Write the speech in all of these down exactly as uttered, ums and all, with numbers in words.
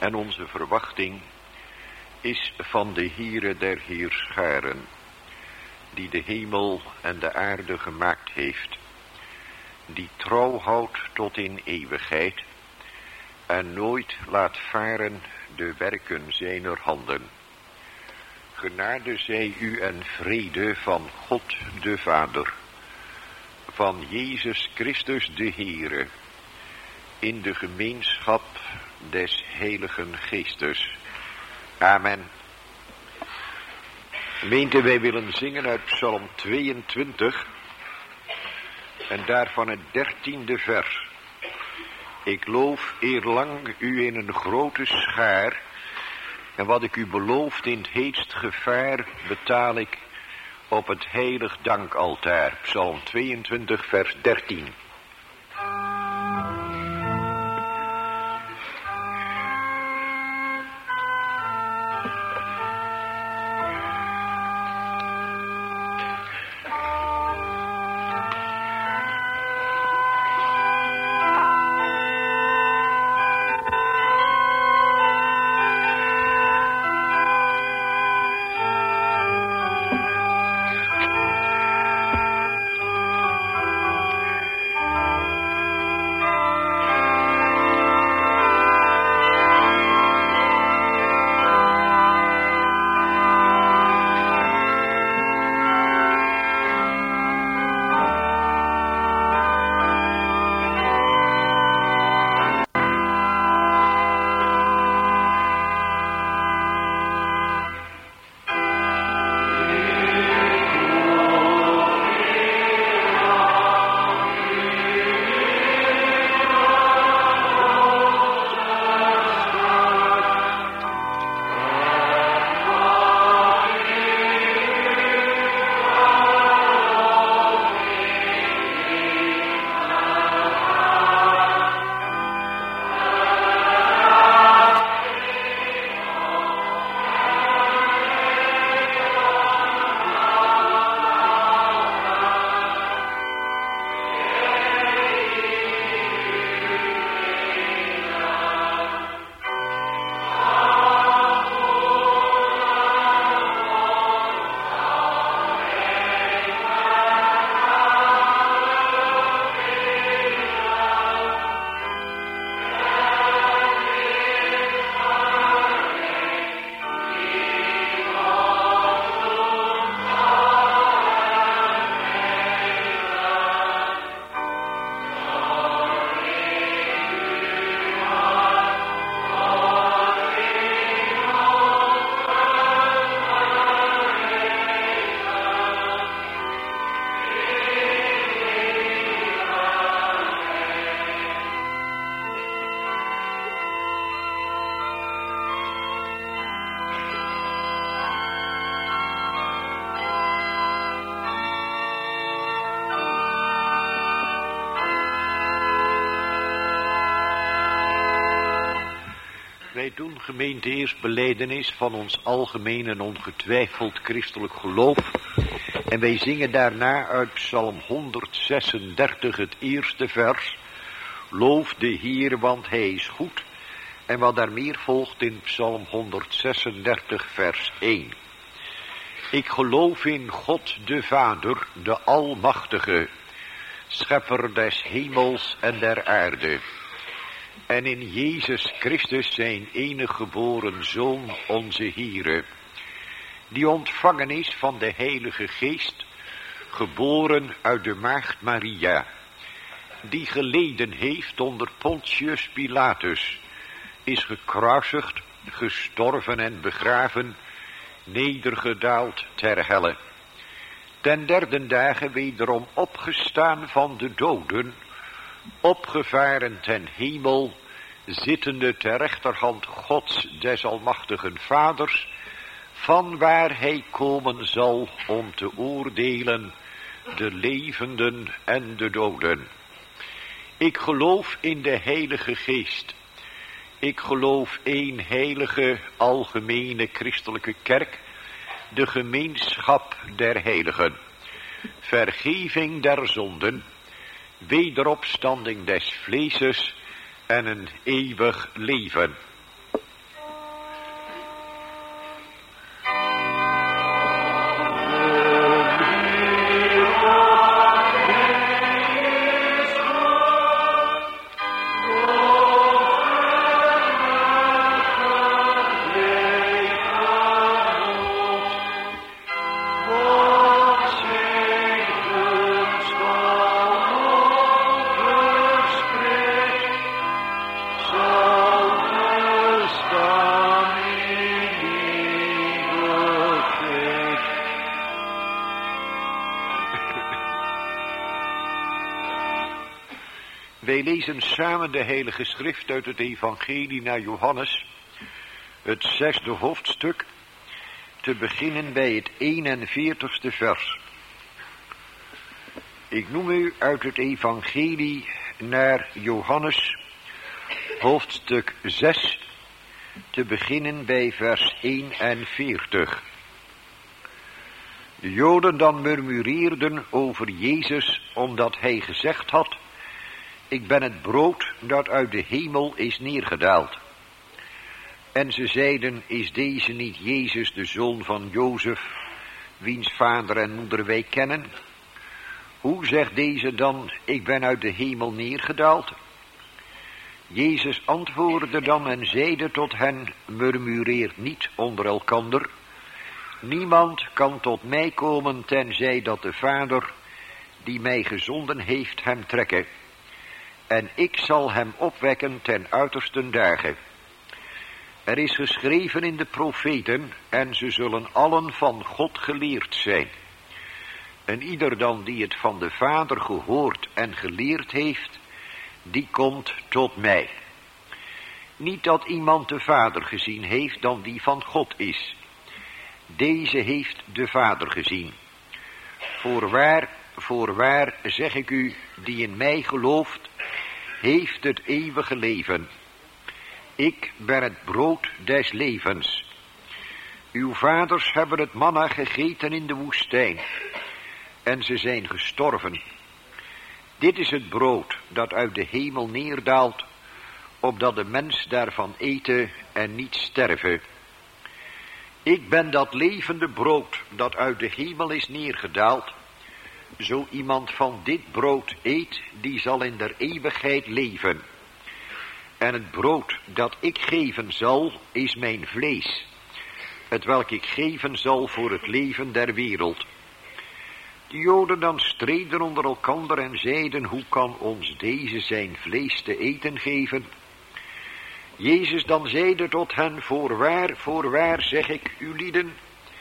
en onze verwachting is van de Heere der Heerscharen, die de hemel en de aarde gemaakt heeft, die trouw houdt tot in eeuwigheid en nooit laat varen de werken zijner handen. Genade zij u en vrede van God de Vader, van Jezus Christus de Heere, in de gemeenschap des Heiligen Geestes. Amen. Gemeente, wij willen zingen uit Psalm tweeëntwintig en daarvan het dertiende vers. Ik loof eerlang u in een grote schaar, en wat ik u belooft in het heetst gevaar, betaal ik op het heilig dankaltaar. Psalm tweeëntwintig, vers dertien. Wij doen, gemeente, eerst belijdenis van ons algemeen en ongetwijfeld christelijk geloof. En wij zingen daarna uit Psalm honderdzesendertig het eerste vers. Loof de Heer, want hij is goed. En wat daar meer volgt in Psalm honderdzesendertig vers één. Ik geloof in God de Vader, de Almachtige, schepper des hemels en der aarde. En in Jezus Christus zijn enige geboren Zoon, onze Heere, die ontvangen is van de Heilige Geest, geboren uit de maagd Maria, die geleden heeft onder Pontius Pilatus, is gekruisigd, gestorven en begraven, nedergedaald ter helle. Ten derde dagen wederom opgestaan van de doden, opgevaren ten hemel, zittende ter rechterhand Gods des almachtigen Vaders, vanwaar hij komen zal om te oordelen de levenden en de doden. Ik geloof in de Heilige Geest. Ik geloof één heilige, algemene christelijke kerk, de gemeenschap der heiligen, vergeving der zonden, wederopstanding des vleeses en een eeuwig leven. Wij lezen samen de Heilige Schrift uit het Evangelie naar Johannes, het zesde hoofdstuk, te beginnen bij het eenenveertigste vers. Ik noem u uit het Evangelie naar Johannes, hoofdstuk zes, te beginnen bij vers eenenveertig. De Joden dan murmureerden over Jezus, omdat hij gezegd had: ik ben het brood dat uit de hemel is neergedaald. En ze zeiden: is deze niet Jezus, de zoon van Jozef, wiens vader en moeder wij kennen? Hoe zegt deze dan: ik ben uit de hemel neergedaald? Jezus antwoordde dan en zeide tot hen: murmureert niet onder elkander. Niemand kan tot mij komen, tenzij dat de Vader, die mij gezonden heeft, hem trekke. En ik zal hem opwekken ten uiterste dagen. Er is geschreven in de profeten, en ze zullen allen van God geleerd zijn. En ieder dan die het van de Vader gehoord en geleerd heeft, die komt tot mij. Niet dat iemand de Vader gezien heeft dan die van God is. Deze heeft de Vader gezien. Voorwaar, voorwaar zeg ik u, die in mij gelooft, heeft het eeuwige leven. Ik ben het brood des levens. Uw vaders hebben het manna gegeten in de woestijn, en ze zijn gestorven. Dit is het brood dat uit de hemel neerdaalt, opdat de mens daarvan eten en niet sterven. Ik ben dat levende brood dat uit de hemel is neergedaald. Zo iemand van dit brood eet, die zal in der eeuwigheid leven. En het brood dat ik geven zal, is mijn vlees, hetwelk ik geven zal voor het leven der wereld. De Joden dan streden onder elkander en zeiden: hoe kan ons deze zijn vlees te eten geven? Jezus dan zeide tot hen: voorwaar, voorwaar zeg ik u lieden,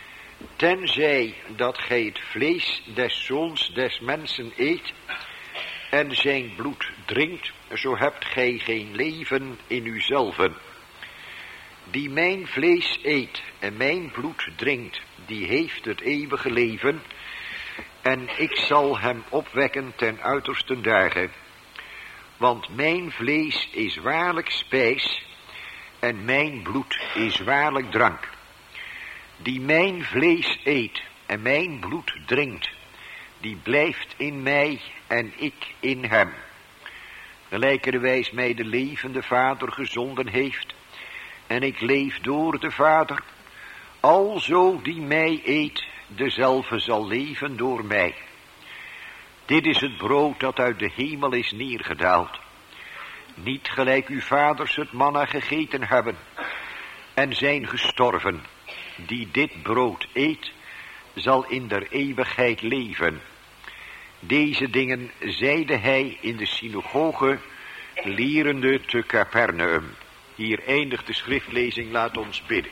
tenzij dat gij het vlees des zoons des mensen eet en zijn bloed drinkt, zo hebt gij geen leven in uzelven. Die mijn vlees eet en mijn bloed drinkt, die heeft het eeuwige leven, en ik zal hem opwekken ten uiterste dagen. Want mijn vlees is waarlijk spijs, en mijn bloed is waarlijk drank. Die mijn vlees eet en mijn bloed drinkt, die blijft in mij en ik in hem. Gelijkerwijs mij de levende Vader gezonden heeft, en ik leef door de Vader, alzo die mij eet, dezelfde zal leven door mij. Dit is het brood dat uit de hemel is neergedaald. Niet gelijk uw vaders het manna gegeten hebben en zijn gestorven. Die dit brood eet, zal in der eeuwigheid leven. Deze dingen zeide hij in de synagoge, lerende te Capernaum. Hier eindigt de schriftlezing, laat ons bidden.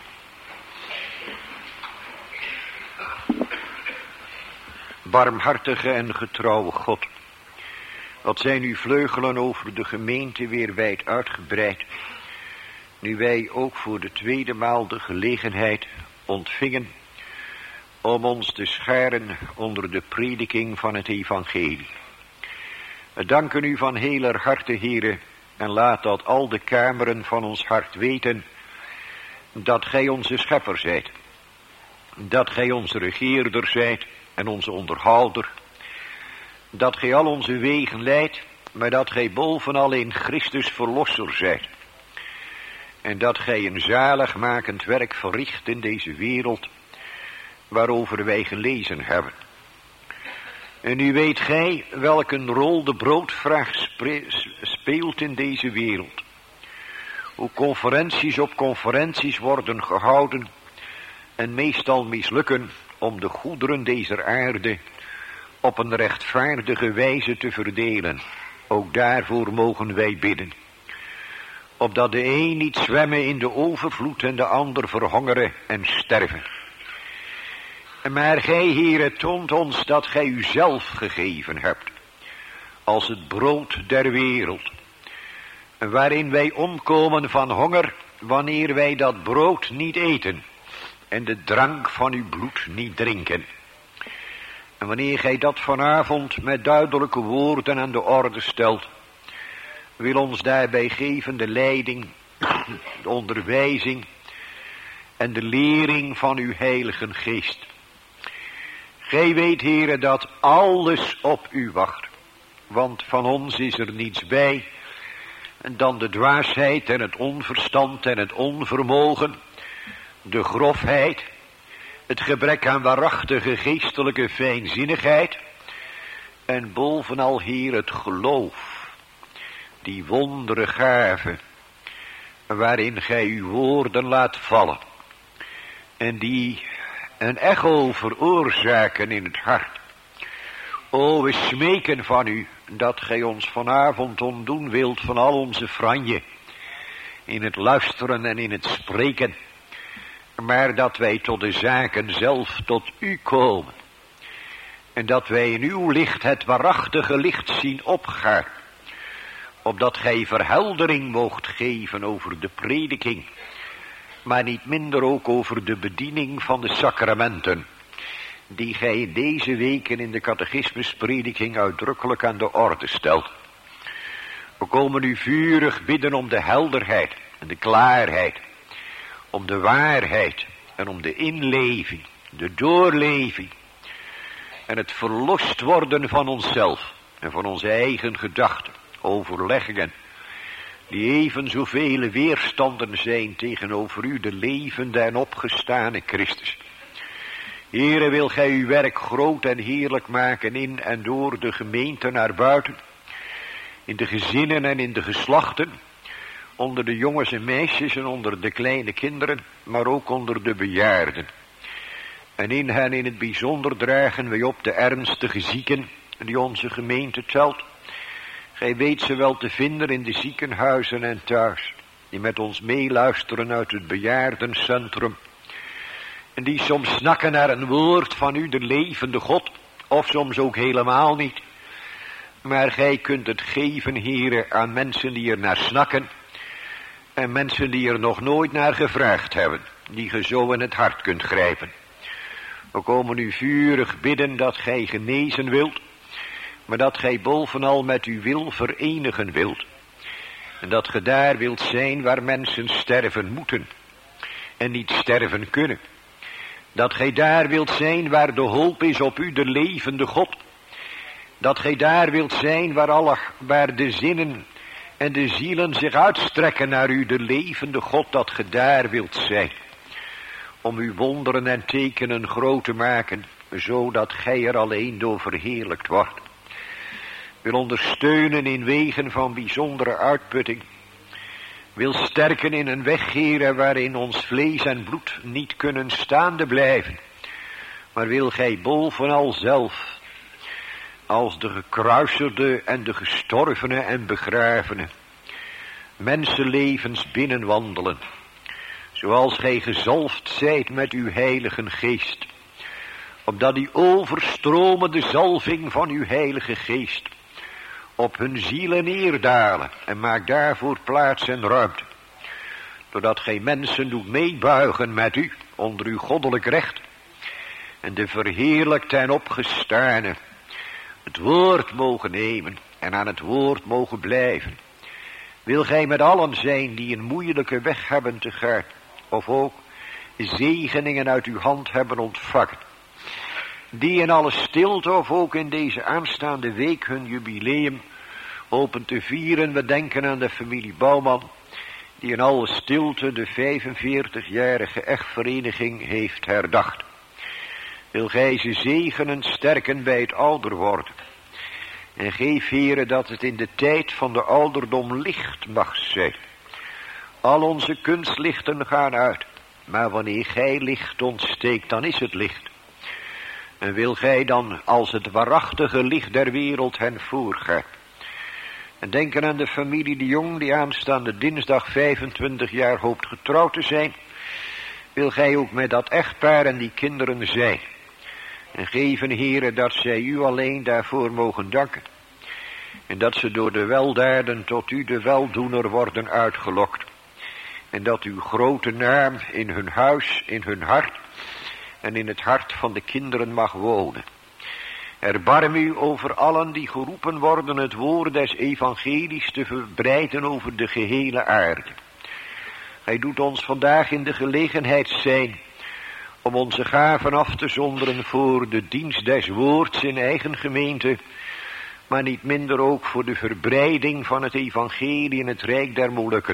Barmhartige en getrouwe God, wat zijn uw vleugelen over de gemeente weer wijd uitgebreid, nu wij ook voor de tweede maal de gelegenheid ontvingen om ons te scharen onder de prediking van het evangelie. We danken u van heler harte, Heere, en laat dat al de kameren van ons hart weten, dat gij onze schepper zijt, dat gij onze regeerder zijt en onze onderhouder, dat gij al onze wegen leidt, maar dat gij bovenal in Christus verlosser zijt, en dat gij een zaligmakend werk verricht in deze wereld, waarover wij gelezen hebben. En nu weet gij welke rol de broodvraag speelt in deze wereld. Hoe conferenties op conferenties worden gehouden en meestal mislukken om de goederen deze aarde op een rechtvaardige wijze te verdelen. Ook daarvoor mogen wij bidden. Opdat de een niet zwemmen in de overvloed en de ander verhongeren en sterven. Maar gij, Heere, toont ons dat gij uzelf gegeven hebt, als het brood der wereld, waarin wij omkomen van honger wanneer wij dat brood niet eten en de drank van uw bloed niet drinken. En wanneer gij dat vanavond met duidelijke woorden aan de orde stelt, wil ons daarbij geven de leiding, de onderwijzing en de lering van uw heilige geest. Gij weet, Heere, dat alles op u wacht, want van ons is er niets bij dan de dwaasheid en het onverstand en het onvermogen, de grofheid, het gebrek aan waarachtige geestelijke fijnzinnigheid en bovenal, Heer, het geloof, die wondere gave waarin gij uw woorden laat vallen en die een echo veroorzaken in het hart. O, we smeken van u dat gij ons vanavond ontdoen wilt van al onze franje in het luisteren en in het spreken, maar dat wij tot de zaken zelf tot u komen en dat wij in uw licht het waarachtige licht zien opgaan, opdat gij verheldering moogt geven over de prediking, maar niet minder ook over de bediening van de sacramenten, die gij in deze weken in de catechismusprediking uitdrukkelijk aan de orde stelt. We komen u vurig bidden om de helderheid en de klaarheid, om de waarheid en om de inleving, de doorleving en het verlost worden van onszelf en van onze eigen gedachten, overleggingen, die even zoveel weerstanden zijn tegenover u, de levende en opgestane Christus. Heere, wil gij uw werk groot en heerlijk maken in en door de gemeente naar buiten, in de gezinnen en in de geslachten, onder de jongens en meisjes en onder de kleine kinderen, maar ook onder de bejaarden. En in hen in het bijzonder dragen wij op de ernstige zieken die onze gemeente telt. Gij weet ze wel te vinden in de ziekenhuizen en thuis, die met ons meeluisteren uit het bejaardencentrum. En die soms snakken naar een woord van u, de levende God, of soms ook helemaal niet. Maar gij kunt het geven, Heere, aan mensen die er naar snakken en mensen die er nog nooit naar gevraagd hebben, die ge zo in het hart kunt grijpen. We komen u vurig bidden dat gij genezen wilt, maar dat gij bovenal met uw wil verenigen wilt. En dat ge daar wilt zijn waar mensen sterven moeten en niet sterven kunnen. Dat gij daar wilt zijn waar de hoop is op u, de levende God. Dat gij daar wilt zijn waar, alle, waar de zinnen en de zielen zich uitstrekken naar u, de levende God, dat ge daar wilt zijn. Om uw wonderen en tekenen groot te maken, zodat gij er alleen door verheerlijkt wordt. Wil ondersteunen in wegen van bijzondere uitputting. Wil sterken in een weg, Heere, waarin ons vlees en bloed niet kunnen staande blijven. Maar wil gij bovenal zelf, als de gekruiserde en de gestorvene en begravene, mensenlevens binnenwandelen. Zoals gij gezalfd zijt met uw heilige geest. Opdat die overstromende zalving van uw heilige geest op hun zielen neerdalen en maak daarvoor plaats en ruimte. Doordat gij mensen doet meebuigen met u onder uw goddelijk recht en de verheerlijkte en opgestane het woord mogen nemen en aan het woord mogen blijven. Wil gij met allen zijn die een moeilijke weg hebben te gaan, of ook zegeningen uit uw hand hebben ontvangen, die in alle stilte of ook in deze aanstaande week hun jubileum open te vieren. We denken aan de familie Bouwman, die in alle stilte de vijfenveertigjarige echtvereniging heeft herdacht. Wil gij ze zegenen, sterken bij het ouder worden. En geef, Heere, dat het in de tijd van de ouderdom licht mag zijn. Al onze kunstlichten gaan uit, maar wanneer gij licht ontsteekt, dan is het licht. En wil gij dan als het waarachtige licht der wereld hen voorgaan. En denken aan de familie de Jong, die aanstaande dinsdag vijfentwintig jaar hoopt getrouwd te zijn. Wil gij ook met dat echtpaar en die kinderen zijn. En geven, Heere, dat zij u alleen daarvoor mogen danken. En dat ze door de weldaden tot u de weldoener worden uitgelokt. En dat uw grote naam in hun huis, in hun hart en in het hart van de kinderen mag wonen. Erbarm u over allen die geroepen worden het woord des evangelies te verbreiden over de gehele aarde. Hij doet ons vandaag in de gelegenheid zijn om onze gaven af te zonderen voor de dienst des woords in eigen gemeente, maar niet minder ook voor de verbreiding van het evangelie in het rijk der Molukken.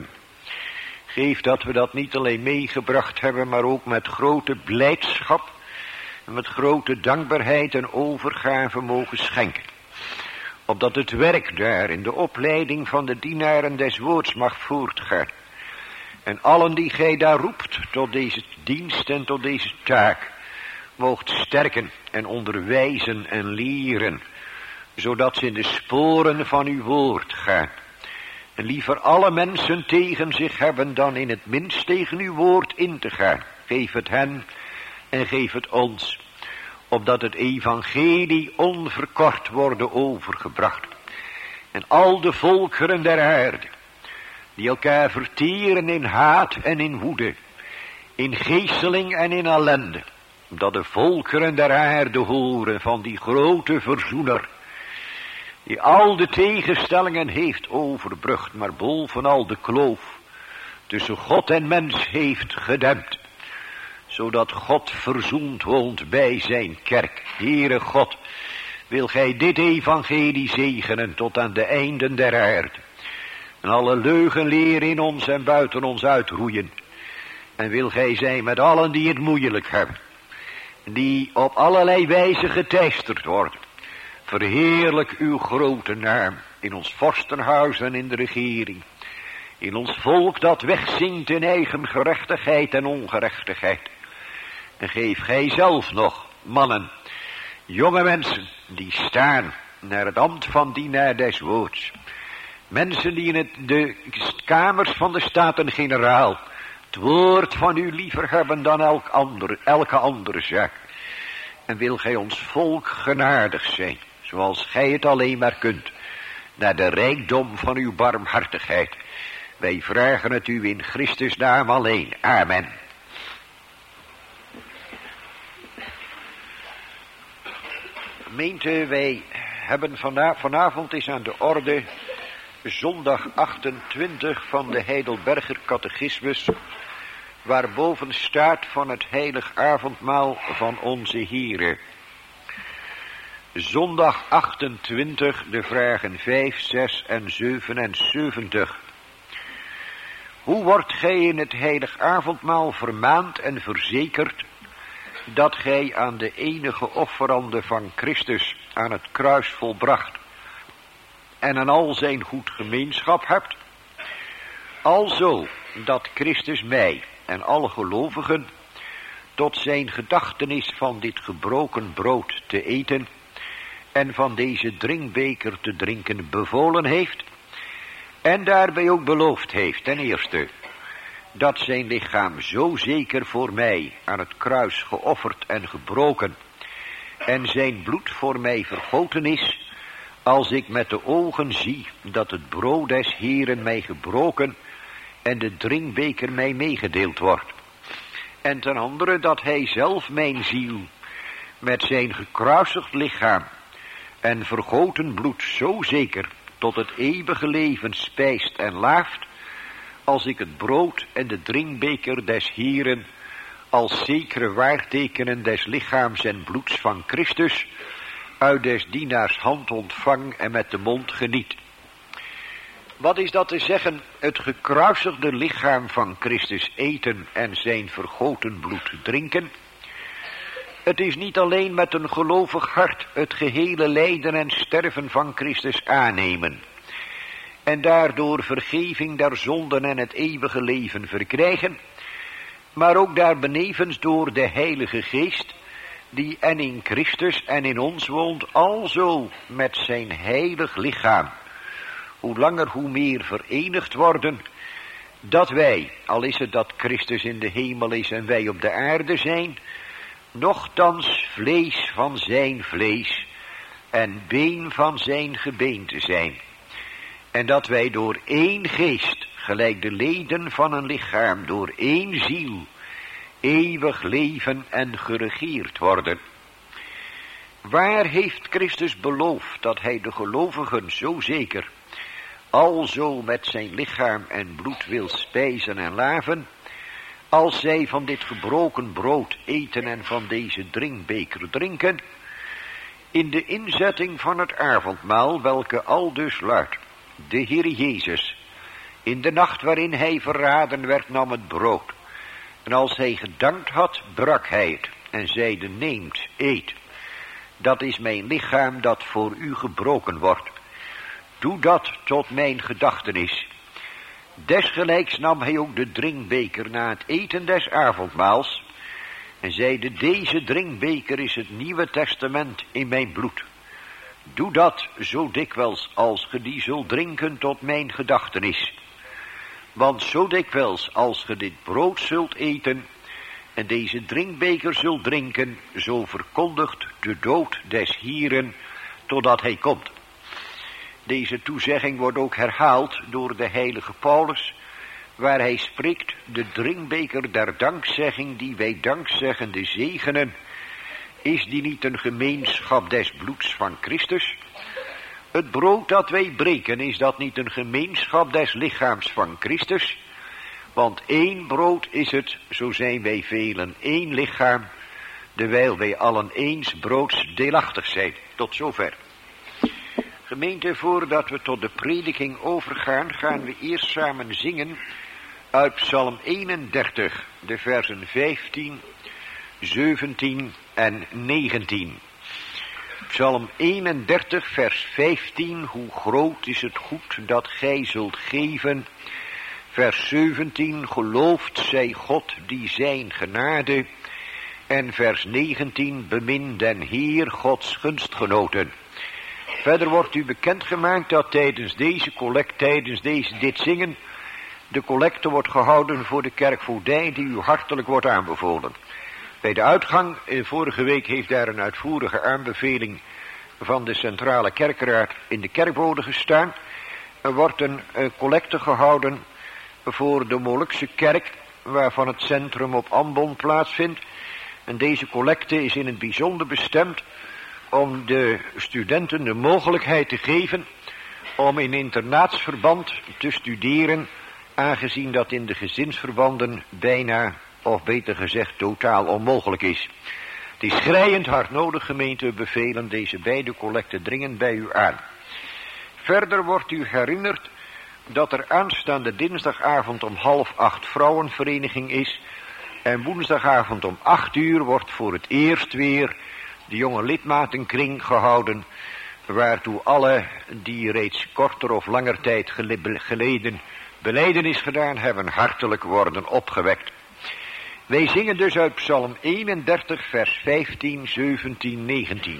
Geef dat we dat niet alleen meegebracht hebben, maar ook met grote blijdschap en met grote dankbaarheid en overgave mogen schenken. Opdat het werk daar in de opleiding van de dienaren des woords mag voortgaan. En allen die gij daar roept tot deze dienst en tot deze taak, moogt sterken en onderwijzen en leren, zodat ze in de sporen van uw woord gaan. En liever alle mensen tegen zich hebben dan in het minst tegen uw woord in te gaan. Geef het hen en geef het ons, opdat het evangelie onverkort worden overgebracht. En al de volkeren der aarde, die elkaar verteren in haat en in woede, in geesteling en in ellende, dat de volkeren der aarde horen van die grote verzoener, die al de tegenstellingen heeft overbrugd, maar bovenal de kloof tussen God en mens heeft gedempt, zodat God verzoend woont bij zijn kerk. Heere God, wil gij dit evangelie zegenen tot aan de einden der aarde, en alle leugenleer in ons en buiten ons uitroeien. En wil gij zijn met allen die het moeilijk hebben, die op allerlei wijze geteisterd worden. Verheerlijk uw grote naam in ons vorstenhuis en in de regering. In ons volk dat wegzinkt in eigen gerechtigheid en ongerechtigheid. En geef gij zelf nog mannen, jonge mensen die staan naar het ambt van dienaar des woords. Mensen die in het, de kamers van de Staten-Generaal het woord van u liever hebben dan elk andere, elke andere zaak. En wil gij ons volk genadig zijn, zoals gij het alleen maar kunt, naar de rijkdom van uw barmhartigheid. Wij vragen het u in Christus naam alleen. Amen. Gemeente, wij hebben vana- vanavond is aan de orde zondag achtentwintig van de Heidelberger Catechismus, waarboven staat van het heilig avondmaal van onze Here. Zondag achtentwintig, de vragen vijf, zes en zevenenzeventig. Hoe wordt gij in het heilig avondmaal vermaand en verzekerd dat gij aan de enige offerande van Christus aan het kruis volbracht en aan al zijn goed gemeenschap hebt? Alzo dat Christus mij en alle gelovigen tot zijn gedachtenis van dit gebroken brood te eten en van deze drinkbeker te drinken bevolen heeft, en daarbij ook beloofd heeft, ten eerste, dat zijn lichaam zo zeker voor mij aan het kruis geofferd en gebroken, en zijn bloed voor mij vergoten is, als ik met de ogen zie dat het brood des Heeren mij gebroken en de drinkbeker mij meegedeeld wordt. En ten andere dat hij zelf mijn ziel met zijn gekruisigd lichaam en vergoten bloed zo zeker tot het eeuwige leven spijst en laaft, als ik het brood en de drinkbeker des Heeren als zekere waartekenen des lichaams en bloeds van Christus uit des dienaars hand ontvang en met de mond geniet. Wat is dat te zeggen, het gekruisigde lichaam van Christus eten en zijn vergoten bloed drinken? Het is niet alleen met een gelovig hart het gehele lijden en sterven van Christus aannemen en daardoor vergeving der zonden en het eeuwige leven verkrijgen, maar ook daarbenevens door de Heilige Geest, die en in Christus en in ons woont, alzo met zijn heilig lichaam, hoe langer hoe meer verenigd worden, dat wij, al is het dat Christus in de hemel is en wij op de aarde zijn, nochtans vlees van zijn vlees en been van zijn gebeente zijn. En dat wij door één geest, gelijk de leden van een lichaam, door één ziel, eeuwig leven en geregeerd worden. Waar heeft Christus beloofd dat hij de gelovigen zo zeker alzo met zijn lichaam en bloed wil spijzen en laven, als zij van dit gebroken brood eten en van deze drinkbeker drinken, in de inzetting van het avondmaal, welke aldus luidt: de Heer Jezus, in de nacht waarin hij verraden werd, nam het brood. En als hij gedankt had, brak hij het en zeide: neemt, eet. Dat is mijn lichaam dat voor u gebroken wordt. Doe dat tot mijn gedachtenis. Desgelijks nam hij ook de drinkbeker na het eten des avondmaals en zeide: deze drinkbeker is het Nieuwe Testament in mijn bloed. Doe dat zo dikwijls als ge die zult drinken tot mijn gedachtenis. Want zo dikwijls als ge dit brood zult eten en deze drinkbeker zult drinken, zo verkondigt de dood des Hieren totdat hij komt. Deze toezegging wordt ook herhaald door de heilige Paulus, waar hij spreekt: de drinkbeker der dankzegging die wij dankzeggende zegenen, is die niet een gemeenschap des bloeds van Christus? Het brood dat wij breken, is dat niet een gemeenschap des lichaams van Christus? Want één brood is het, zo zijn wij velen één lichaam, dewijl wij allen eens broods deelachtig zijn. Tot zover. Gemeente, voordat we tot de prediking overgaan, gaan we eerst samen zingen uit Psalm eenendertig, de versen vijftien, zeventien en negentien. Psalm eenendertig, vers vijftien, hoe groot is het goed dat gij zult geven. Vers zeventien, geloofd zij God die zijn genade. En vers negentien, bemin den Heer Gods gunstgenoten. Verder wordt u bekendgemaakt dat tijdens deze collect, tijdens deze, dit zingen, de collecte wordt gehouden voor de kerkvoogdij die u hartelijk wordt aanbevolen. Bij de uitgang, eh, vorige week heeft daar een uitvoerige aanbeveling van de Centrale Kerkraad in de kerkbode gestaan. Er wordt een eh, collecte gehouden voor de Molukse kerk, waarvan het centrum op Ambon plaatsvindt. En deze collecte is in het bijzonder bestemd om de studenten de mogelijkheid te geven om in internaatsverband te studeren, aangezien dat in de gezinsverbanden bijna, of beter gezegd totaal onmogelijk is. Het is schreiend hard nodig, gemeente, we bevelen deze beide collecten dringend bij u aan. Verder wordt u herinnerd dat er aanstaande dinsdagavond om half acht vrouwenvereniging is en woensdagavond om acht uur wordt voor het eerst weer de jonge lidmatenkring gehouden, waartoe alle die reeds korter of langer tijd geleden belijdenis gedaan hebben, hartelijk worden opgewekt. Wij zingen dus uit Psalm eenendertig, vers vijftien, zeventien, negentien.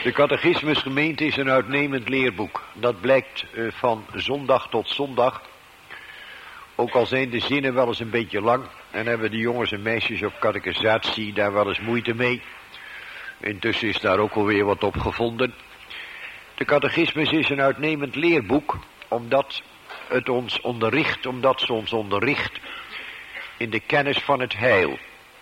De catechismusgemeente is een uitnemend leerboek. Dat blijkt uh, van zondag tot zondag. Ook al zijn de zinnen wel eens een beetje lang. En hebben de jongens en meisjes op catechisatie daar wel eens moeite mee. Intussen is daar ook alweer wat op gevonden. De catechismus is een uitnemend leerboek. Omdat het ons onderricht. Omdat ze ons onderricht. In de kennis van het heil.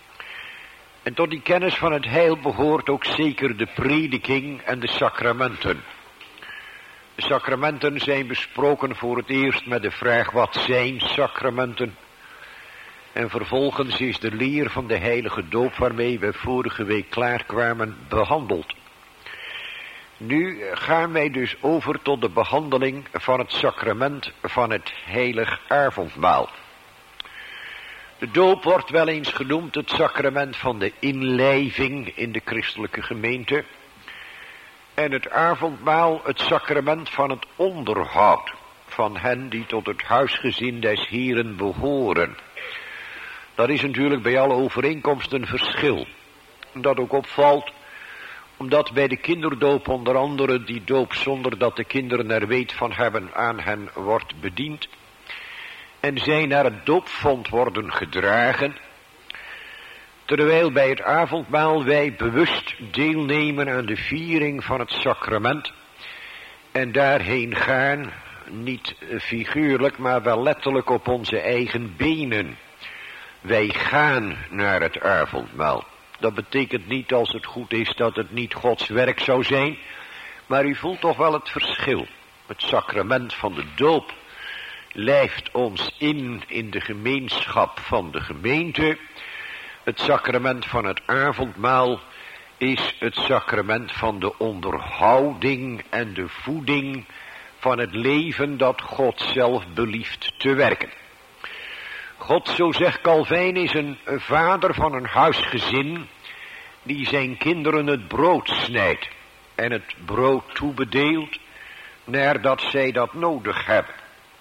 En tot die kennis van het heil behoort ook zeker de prediking en de sacramenten. De sacramenten zijn besproken voor het eerst met de vraag: wat zijn sacramenten? En vervolgens is de leer van de heilige doop, waarmee we vorige week klaarkwamen, behandeld. Nu gaan wij dus over tot de behandeling van het sacrament van het heilig avondmaal. De doop wordt wel eens genoemd het sacrament van de inlijving in de christelijke gemeente. En het avondmaal het sacrament van het onderhoud van hen die tot het huisgezin des Heren behoren. Dat is natuurlijk bij alle overeenkomsten een verschil. Dat ook opvalt, omdat bij de kinderdoop onder andere die doop zonder dat de kinderen er weet van hebben aan hen wordt bediend. En zij naar het doopvont worden gedragen. Terwijl bij het avondmaal wij bewust deelnemen aan de viering van het sacrament. En daarheen gaan, niet figuurlijk, maar wel letterlijk op onze eigen benen. Wij gaan naar het avondmaal. Dat betekent niet, als het goed is, dat het niet Gods werk zou zijn. Maar u voelt toch wel het verschil. Het sacrament van de doop lijft ons in in de gemeenschap van de gemeente. Het sacrament van het avondmaal is het sacrament van de onderhouding en de voeding van het leven dat God zelf belieft te werken. God, zo zegt Calvijn, is een vader van een huisgezin die zijn kinderen het brood snijdt en het brood toebedeelt nadat zij dat nodig hebben.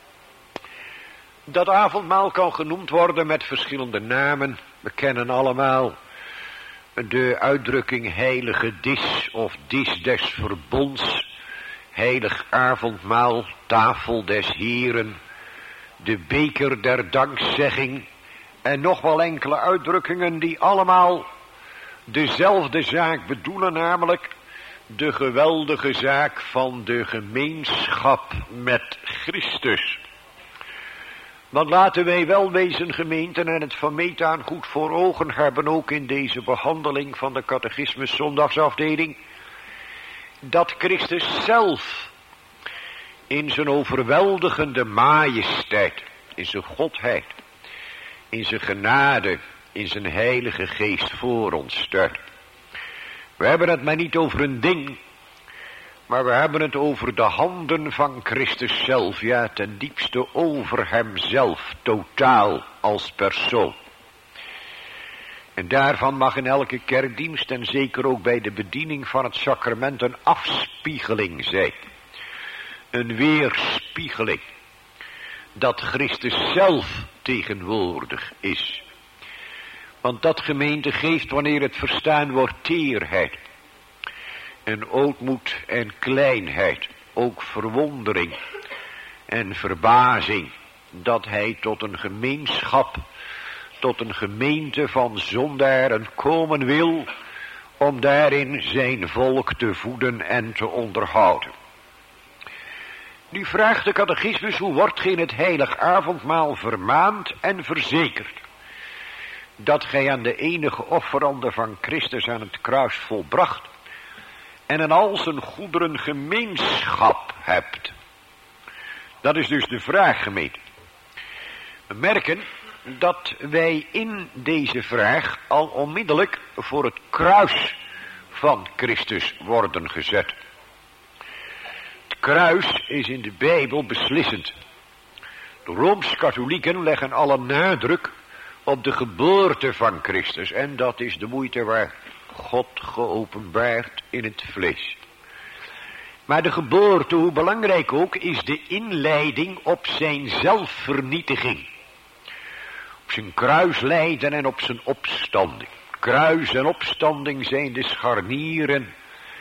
Dat avondmaal kan genoemd worden met verschillende namen. We kennen allemaal de uitdrukking heilige dis of dis des verbonds, heilig avondmaal, tafel des Heren, de beker der dankzegging en nog wel enkele uitdrukkingen die allemaal dezelfde zaak bedoelen, namelijk de geweldige zaak van de gemeenschap met Christus. Want laten wij wel wezen, gemeenten, en het van metaan goed voor ogen hebben, ook in deze behandeling van de catechismus zondagsafdeling, dat Christus zelf in zijn overweldigende majesteit, in zijn godheid, in zijn genade, in zijn heilige geest voor ons staat. We hebben het maar niet over een ding, maar we hebben het over de handen van Christus zelf, ja, ten diepste over hemzelf, totaal als persoon. En daarvan mag in elke kerkdienst en zeker ook bij de bediening van het sacrament een afspiegeling zijn. Een weerspiegeling. Dat Christus zelf tegenwoordig is. Want dat, gemeente, geeft, wanneer het verstaan wordt, teerheid. En ootmoed en kleinheid. Ook verwondering en verbazing. Dat hij tot een gemeenschap, tot een gemeente van zondaren komen wil, om daarin zijn volk te voeden en te onderhouden. Nu vraagt de catechismus: hoe wordt gij in het heilig avondmaal vermaand en verzekerd dat gij aan de enige offerande van Christus aan het kruis volbracht en in al zijn goederen gemeenschap hebt? Dat is dus de vraag, gemeente. We merken dat wij in deze vraag al onmiddellijk voor het kruis van Christus worden gezet. Het kruis is in de Bijbel beslissend. De Rooms-katholieken leggen alle nadruk op de geboorte van Christus. En dat is de moeite waard. God geopenbaard in het vlees. Maar de geboorte, hoe belangrijk ook, is de inleiding op zijn zelfvernietiging. Op zijn kruislijden en op zijn opstanding. Kruis en opstanding zijn de scharnieren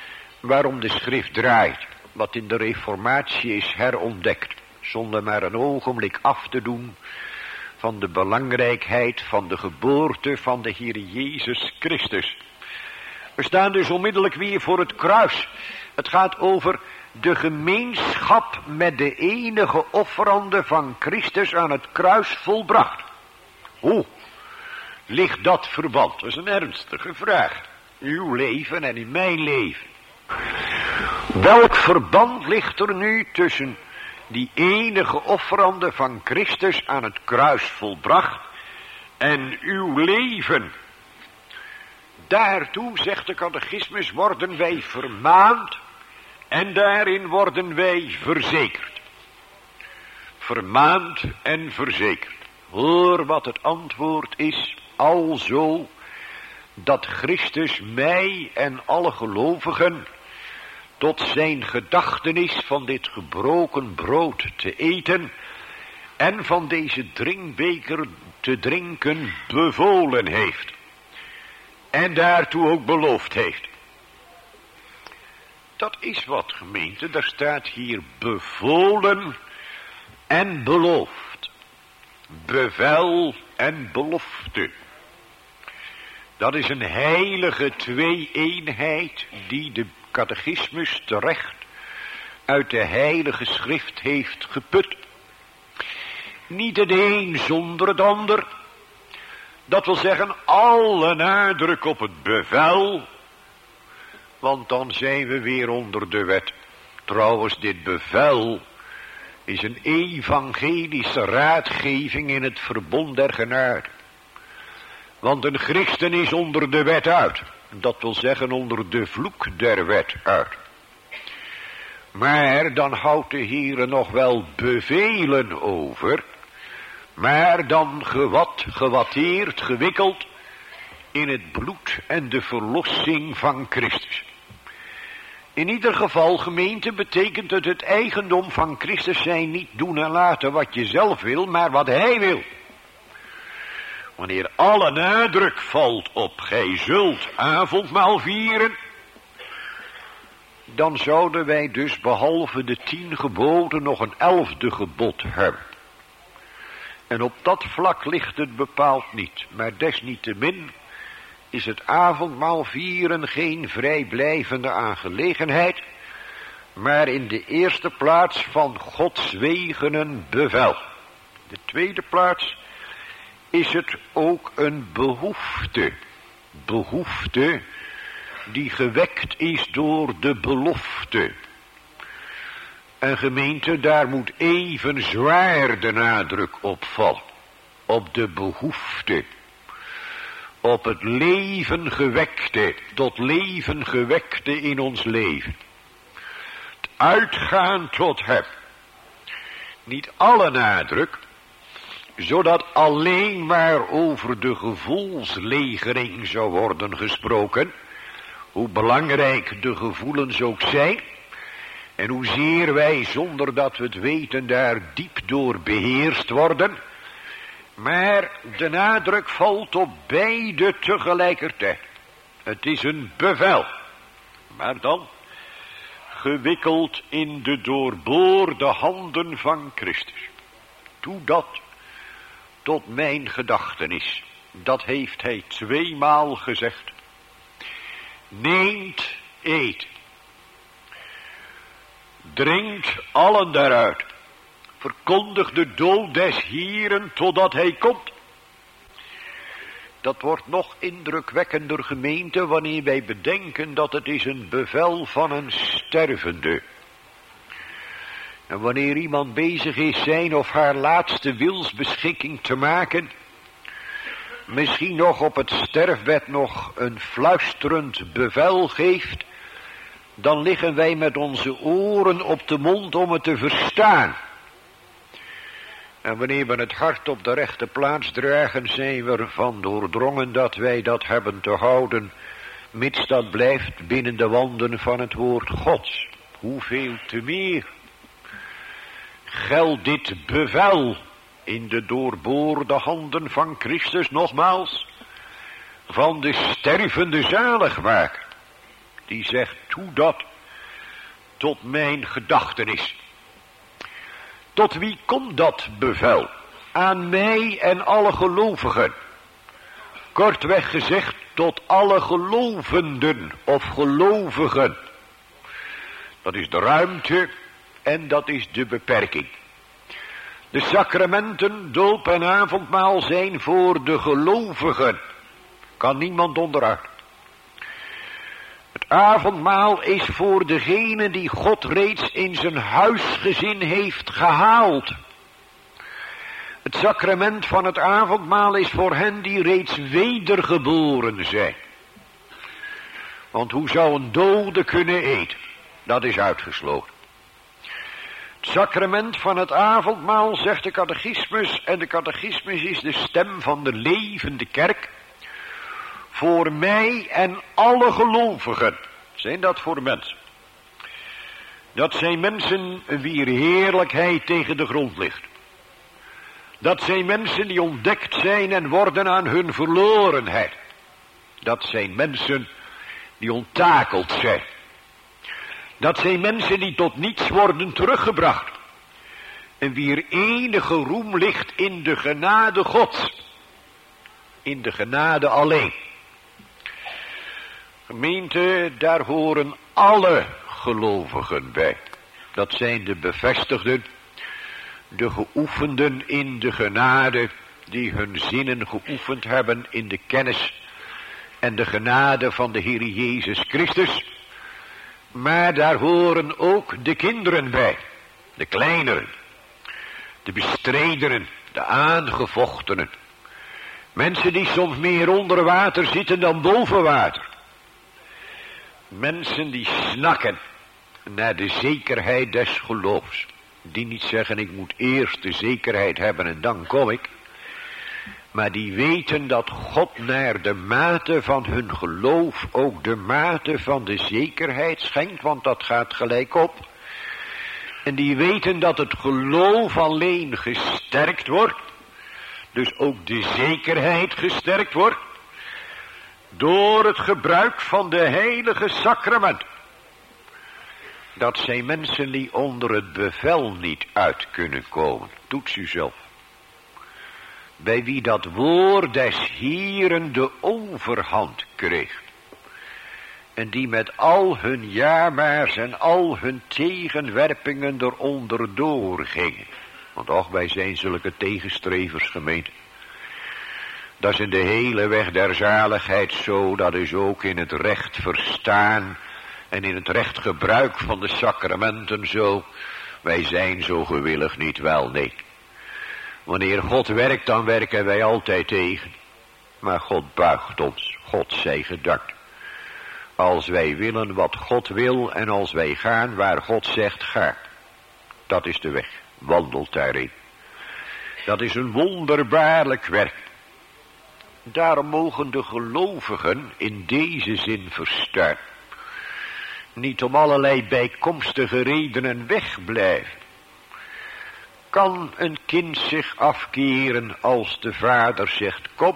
waarom de schrift draait, wat in de reformatie is herontdekt, zonder maar een ogenblik af te doen van de belangrijkheid van de geboorte van de Heer Jezus Christus. We staan dus onmiddellijk weer voor het kruis. Het gaat over de gemeenschap met de enige offerande van Christus aan het kruis volbracht. Hoe ligt dat verband? Dat is een ernstige vraag. In uw leven en in mijn leven. Welk verband ligt er nu tussen die enige offerande van Christus aan het kruis volbracht en uw leven? Daartoe, zegt de catechismus, worden wij vermaand en daarin worden wij verzekerd. Vermaand en verzekerd. Hoor wat het antwoord is, alzo dat Christus mij en alle gelovigen tot zijn gedachtenis van dit gebroken brood te eten en van deze drinkbeker te drinken bevolen heeft. En daartoe ook beloofd heeft. Dat is wat, gemeente. Daar staat hier bevolen en beloofd. Bevel en belofte. Dat is een heilige twee-eenheid die de catechismus terecht uit de heilige schrift heeft geput. Niet het een zonder het ander. Dat wil zeggen, alle nadruk op het bevel. Want dan zijn we weer onder de wet. Trouwens, dit bevel is een evangelische raadgeving in het verbond der genade. Want een christen is onder de wet uit. Dat wil zeggen onder de vloek der wet uit. Maar dan houdt de Heere nog wel bevelen over. Maar dan gewat, gewatteerd, gewikkeld in het bloed en de verlossing van Christus. In ieder geval, gemeente, betekent het het eigendom van Christus zijn niet doen en laten wat je zelf wil, maar wat hij wil. Wanneer alle nadruk valt op gij zult avondmaal vieren, dan zouden wij dus behalve de tien geboden nog een elfde gebod hebben. En op dat vlak ligt het bepaald niet, maar desniettemin is het avondmaal vieren geen vrijblijvende aangelegenheid, maar in de eerste plaats van Gods wegen een bevel. De tweede plaats is het ook een behoefte, behoefte die gewekt is door de belofte. En gemeente, daar moet even zwaar de nadruk op vallen, op de behoefte, op het leven gewekte, tot leven gewekte in ons leven. Het uitgaan tot hem. Niet alle nadruk, zodat alleen maar over de gevoelslegering zou worden gesproken, hoe belangrijk de gevoelens ook zijn, en hoezeer wij zonder dat we het weten daar diep door beheerst worden, maar de nadruk valt op beide tegelijkertijd. Het is een bevel, maar dan gewikkeld in de doorboorde handen van Christus. Doe dat tot mijn gedachtenis. Dat heeft hij tweemaal gezegd. Neemt, eet. Drinkt allen daaruit. Verkondig de dood des Hieren totdat hij komt. Dat wordt nog indrukwekkender, gemeente, wanneer wij bedenken dat het is een bevel van een stervende. En wanneer iemand bezig is zijn of haar laatste wilsbeschikking te maken, misschien nog op het sterfbed nog een fluisterend bevel geeft, dan liggen wij met onze oren op de mond om het te verstaan. En wanneer we het hart op de rechte plaats dragen, zijn we ervan doordrongen dat wij dat hebben te houden, mits dat blijft binnen de wanden van het woord Gods. Hoeveel te meer geldt dit bevel in de doorboorde handen van Christus, nogmaals, van de stervende zaligmaker, die zegt, doe dat tot mijn gedachtenis. Tot wie komt dat bevel? Aan mij en alle gelovigen. Kortweg gezegd, tot alle gelovenden of gelovigen. Dat is de ruimte en dat is de beperking. De sacramenten, doop en avondmaal zijn voor de gelovigen. Kan niemand onderuit. Het avondmaal is voor degene die God reeds in zijn huisgezin heeft gehaald. Het sacrament van het avondmaal is voor hen die reeds wedergeboren zijn. Want hoe zou een dode kunnen eten? Dat is uitgesloten. Het sacrament van het avondmaal, zegt de catechismus, en de catechismus is de stem van de levende kerk, voor mij en alle gelovigen. Zijn dat voor mensen? Dat zijn mensen wier heerlijkheid tegen de grond ligt. Dat zijn mensen die ontdekt zijn en worden aan hun verlorenheid. Dat zijn mensen die onttakeld zijn. Dat zijn mensen die tot niets worden teruggebracht. En wier enige roem ligt in de genade Gods. In de genade alleen. Gemeente, daar horen alle gelovigen bij. Dat zijn de bevestigden, de geoefenden in de genade, die hun zinnen geoefend hebben in de kennis en de genade van de Heer Jezus Christus. Maar daar horen ook de kinderen bij, de kleineren, de bestredenen, de aangevochtenen. Mensen die soms meer onder water zitten dan boven water. Mensen die snakken naar de zekerheid des geloofs. Die niet zeggen, ik moet eerst de zekerheid hebben en dan kom ik. Maar die weten dat God naar de mate van hun geloof ook de mate van de zekerheid schenkt, want dat gaat gelijk op. En die weten dat het geloof alleen gesterkt wordt, dus ook de zekerheid gesterkt wordt, door het gebruik van de heilige sacramenten. Dat zijn mensen die onder het bevel niet uit kunnen komen. Toets u zelf. Bij wie dat woord des Hieren de overhand kreeg. En die met al hun ja-maars en al hun tegenwerpingen eronder doorgingen. Want och, wij zijn zulke tegenstrevers, gemeente. Dat is in de hele weg der zaligheid zo, dat is ook in het recht verstaan en in het recht gebruik van de sacramenten zo. Wij zijn zo gewillig niet, wel, nee. Wanneer God werkt, dan werken wij altijd tegen. Maar God buigt ons, God zij gedankt. Als wij willen wat God wil en als wij gaan waar God zegt, ga. Dat is de weg, wandelt daarin. Dat is een wonderbaarlijk werk. Daarom mogen de gelovigen in deze zin verstaan. Niet om allerlei bijkomstige redenen wegblijven. Kan een kind zich afkeren als de vader zegt kom?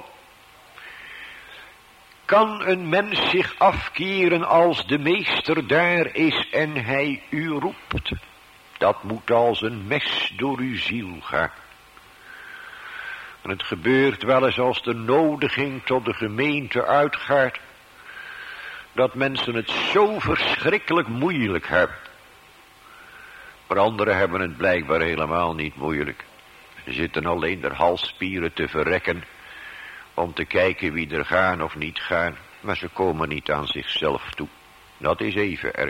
Kan een mens zich afkeren als de meester daar is en hij u roept? Dat moet als een mes door uw ziel gaan. En het gebeurt wel eens als de nodiging tot de gemeente uitgaat, dat mensen het zo verschrikkelijk moeilijk hebben. Maar anderen hebben het blijkbaar helemaal niet moeilijk. Ze zitten alleen de halsspieren te verrekken om te kijken wie er gaan of niet gaan. Maar ze komen niet aan zichzelf toe. Dat is even erg.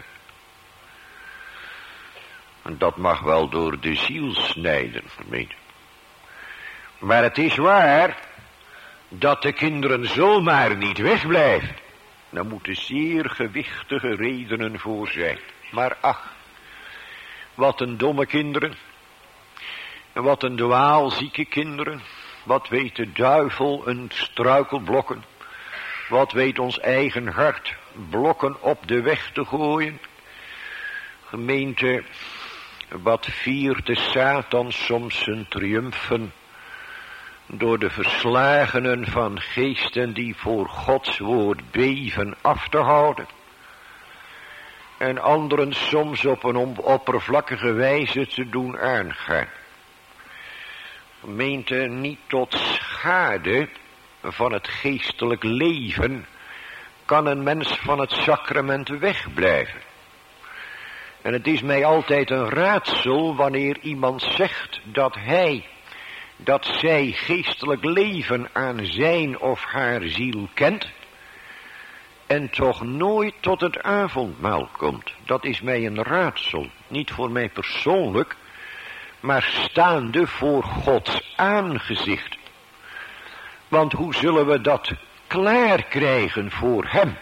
En dat mag wel door de ziel snijden, gemeente. Maar het is waar dat de kinderen zomaar niet wegblijven. Daar moeten zeer gewichtige redenen voor zijn. Maar ach, wat een domme kinderen. En wat een dwaalzieke kinderen. Wat weet de duivel een struikelblokken. Wat weet ons eigen hart blokken op de weg te gooien. Gemeente, wat viert de Satan soms zijn triumfen. Door de verslagenen van geesten die voor Gods woord beven af te houden. en anderen soms op een oppervlakkige wijze te doen aangaan. Gemeente, niet tot schade van het geestelijk leven kan een mens van het sacrament wegblijven. En het is mij altijd een raadsel wanneer iemand zegt dat hij, dat zij geestelijk leven aan zijn of haar ziel kent en toch nooit tot het avondmaal komt. Dat is mij een raadsel, niet voor mij persoonlijk, maar staande voor Gods aangezicht. Want hoe zullen we dat klaar krijgen voor hem?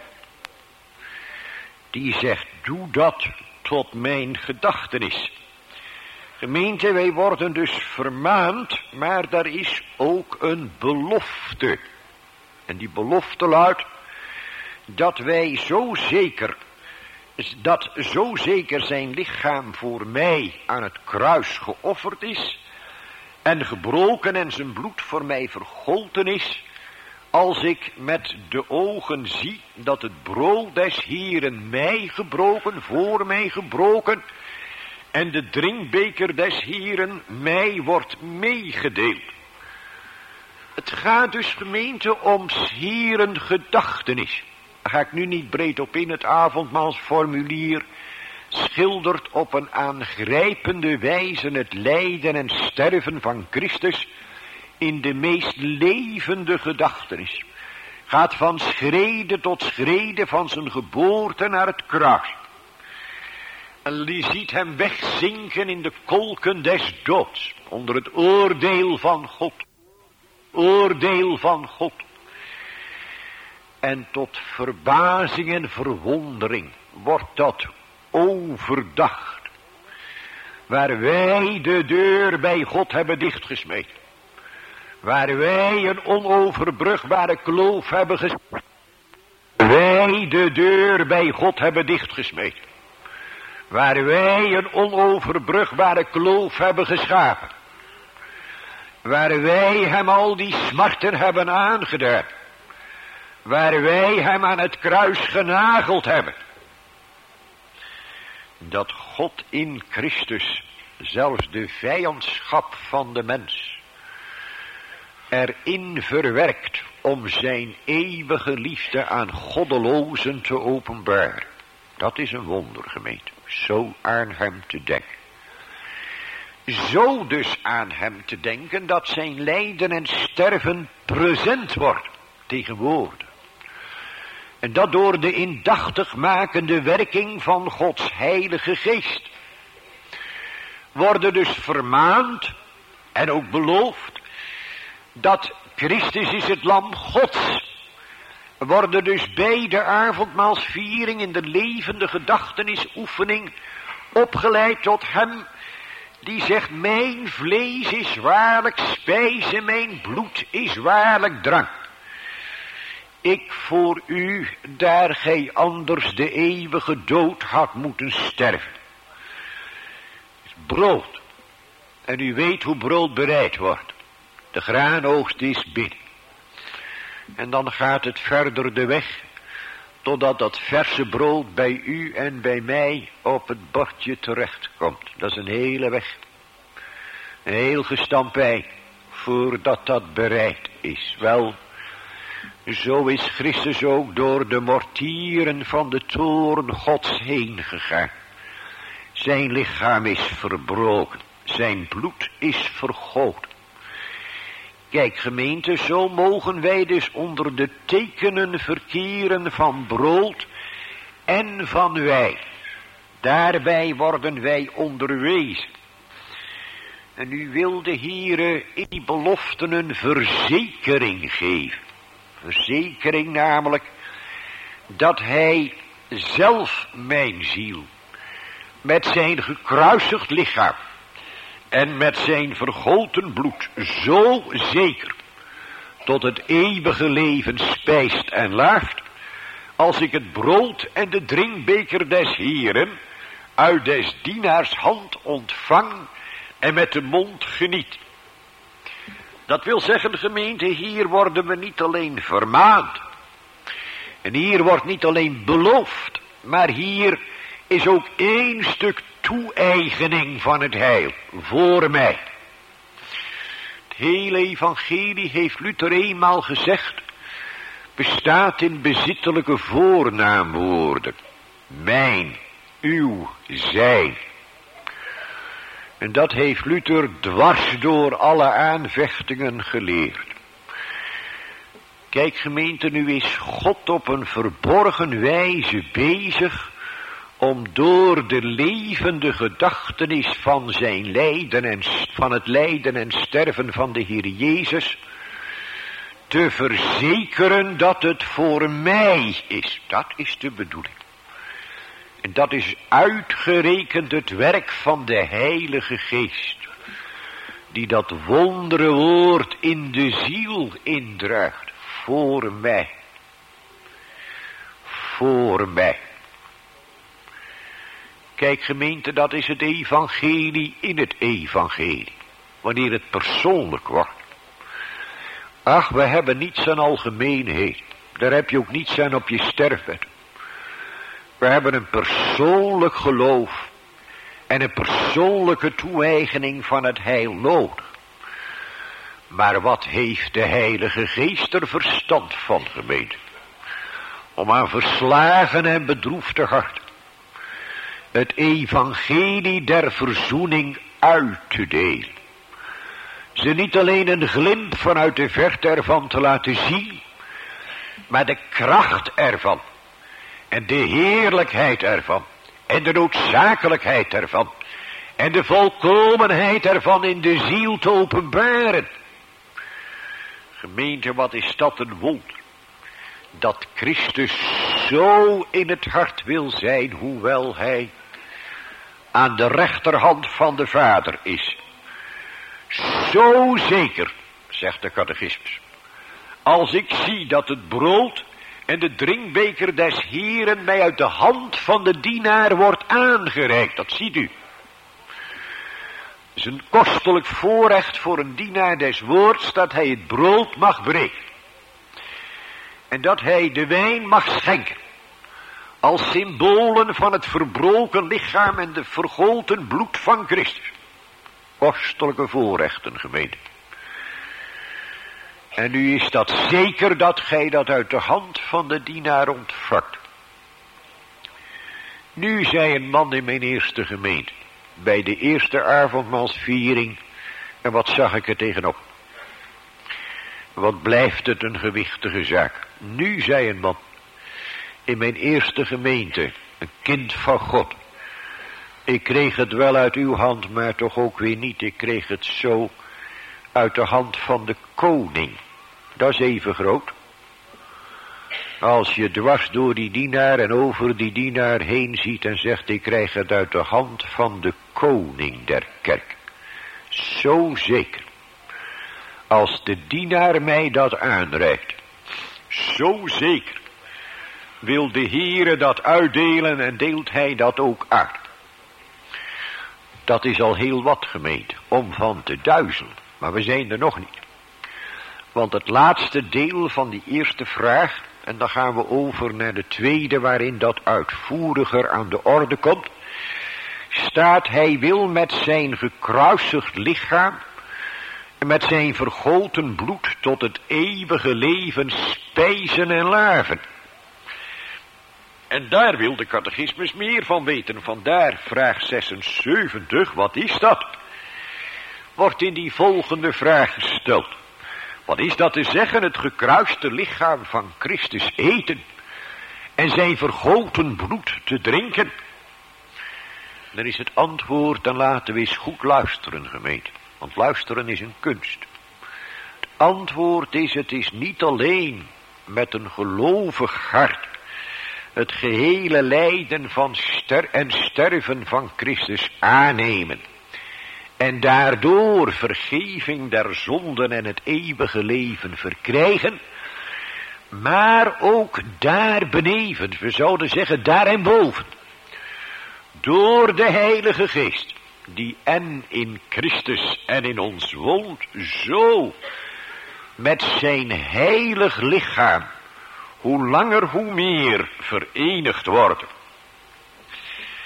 Die zegt, doe dat tot mijn gedachtenis. Gemeente, wij worden dus vermaand, maar daar is ook een belofte. En die belofte luidt dat wij zo zeker, dat zo zeker zijn lichaam voor mij aan het kruis geofferd is en gebroken en zijn bloed voor mij vergolden is, als ik met de ogen zie dat het brood des Heeren mij gebroken, voor mij gebroken, en de drinkbeker des Heeren mij wordt meegedeeld. Het gaat dus, gemeente, om 's Heeren gedachtenis. Daar ga ik nu niet breed op in. Het avondmaalsformulier schildert op een aangrijpende wijze het lijden en sterven van Christus in de meest levende gedachtenis. Gaat van schrede tot schrede van zijn geboorte naar het kruis. En je ziet hem wegzinken in de kolken des doods, onder het oordeel van God. Oordeel van God. En tot verbazing en verwondering wordt dat overdacht. Waar wij de deur bij God hebben dichtgesmeed. Waar wij een onoverbrugbare kloof hebben gesmeed. Wij de deur bij God hebben dichtgesmeed. Waar wij een onoverbrugbare kloof hebben geschapen. Waar wij hem al die smarten hebben aangedaan. Waar wij hem aan het kruis genageld hebben. Dat God in Christus zelfs de vijandschap van de mens erin verwerkt om zijn eeuwige liefde aan goddelozen te openbaren. Dat is een wonder, gemeente. Zo aan hem te denken. Zo dus aan hem te denken dat zijn lijden en sterven present wordt, tegenwoordig. En dat door de indachtig makende werking van Gods heilige geest. Worden dus vermaand en ook beloofd dat Christus is het lam Gods. Worden dus bij de avondmaalsviering in de levende gedachtenisoefening opgeleid tot hem die zegt, mijn vlees is waarlijk spijze, mijn bloed is waarlijk drank. Ik voor u, daar gij anders de eeuwige dood had moeten sterven. Brood. En u weet hoe brood bereid wordt. De graanoogst is binnen. En dan gaat het verder de weg, totdat dat verse brood bij u en bij mij op het bordje terechtkomt. Dat is een hele weg. Een heel gestampij, voordat dat bereid is. Wel, zo is Christus ook door de mortieren van de toorn Gods heen gegaan. Zijn lichaam is verbroken, zijn bloed is vergoten. Kijk gemeente, zo mogen wij dus onder de tekenen verkeren van brood en van wijn. Daarbij worden wij onderwezen. En nu wil de Heere in die beloften een verzekering geven. Verzekering namelijk dat hij zelf mijn ziel met zijn gekruisigd lichaam en met zijn vergoten bloed zo zeker tot het eeuwige leven spijst en laaft, als ik het brood en de drinkbeker des Heeren uit des dienaars hand ontvang en met de mond geniet. Dat wil zeggen, gemeente, hier worden we niet alleen vermaand. En hier wordt niet alleen beloofd, maar hier is ook één stuk toe-eigening van het heil voor mij. Het hele evangelie, heeft Luther eenmaal gezegd, bestaat in bezittelijke voornaamwoorden. Mijn, uw, zijn. En dat heeft Luther dwars door alle aanvechtingen geleerd. Kijk gemeente, nu is God op een verborgen wijze bezig om door de levende gedachtenis van zijn lijden en van het lijden en sterven van de Heer Jezus te verzekeren dat het voor mij is. Dat is de bedoeling. En dat is uitgerekend het werk van de Heilige Geest, die dat wondere woord in de ziel indruigt. Voor mij. Voor mij. Kijk gemeente, dat is het evangelie in het evangelie. Wanneer het persoonlijk wordt. Ach, we hebben niets aan algemeenheid. Daar heb je ook niets aan op je sterfbed. We hebben een persoonlijk geloof. En een persoonlijke toe-eigening van het heil nodig. Maar wat heeft de Heilige Geest er verstand van, gemeente? Om aan verslagen en bedroefde hart het evangelie der verzoening uit te delen. Ze niet alleen een glimp vanuit de verte ervan te laten zien, maar de kracht ervan en de heerlijkheid ervan en de noodzakelijkheid ervan en de volkomenheid ervan in de ziel te openbaren. Gemeente, wat is dat een wonder? Dat Christus zo in het hart wil zijn, hoewel hij aan de rechterhand van de Vader is. Zo zeker, zegt de catechismus, als ik zie dat het brood en de drinkbeker des Heeren mij uit de hand van de dienaar wordt aangereikt. Dat ziet u. Het is een kostelijk voorrecht voor een dienaar des woords dat hij het brood mag breken. En dat hij de wijn mag schenken. Als symbolen van het verbroken lichaam en de vergoten bloed van Christus. Kostelijke voorrechten, gemeente. En nu is dat zeker dat gij dat uit de hand van de dienaar ontvangt. Nu zei een man in mijn eerste gemeente, bij de eerste avondmaalsviering, en wat zag ik er tegenop? Wat blijft het een gewichtige zaak. Nu zei een man, in mijn eerste gemeente, een kind van God. Ik kreeg het wel uit uw hand, maar toch ook weer niet. Ik kreeg het zo uit de hand van de koning. Dat is even groot. Als je dwars door die dienaar en over die dienaar heen ziet en zegt, ik krijg het uit de hand van de koning der kerk. Zo zeker. Als de dienaar mij dat aanreikt. Zo zeker. Wil de Heere dat uitdelen en deelt hij dat ook uit. Dat is al heel wat, gemeente, om van te duizelen. Maar we zijn er nog niet. Want het laatste deel van die eerste vraag, en dan gaan we over naar de tweede waarin dat uitvoeriger aan de orde komt, staat, hij wil met zijn gekruisigd lichaam en met zijn vergoten bloed tot het eeuwige leven spijzen en laven. En daar wil de catechismus meer van weten. Vandaar vraag zesenzeventig, wat is dat? Wordt in die volgende vraag gesteld. Wat is dat te zeggen, het gekruiste lichaam van Christus eten en zijn vergoten bloed te drinken? Dan is het antwoord, dan laten we eens goed luisteren, gemeente. Want luisteren is een kunst. Het antwoord is, het is niet alleen met een gelovig hart het gehele lijden van ster en sterven van Christus aannemen. En daardoor vergeving der zonden en het eeuwige leven verkrijgen. Maar ook daar benevens, we zouden zeggen daar en boven. Door de Heilige Geest, die en in Christus en in ons woont, zo met zijn heilig lichaam, hoe langer hoe meer verenigd worden.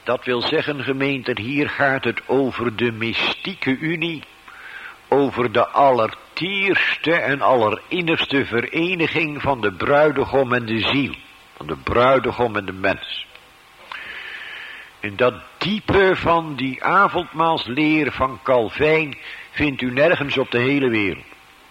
Dat wil zeggen, gemeente, hier gaat het over de mystieke unie, over de allertierste en allerinnerste vereniging van de bruidegom en de ziel, van de bruidegom en de mens. En dat diepe van die avondmaalsleer van Calvijn vindt u nergens op de hele wereld.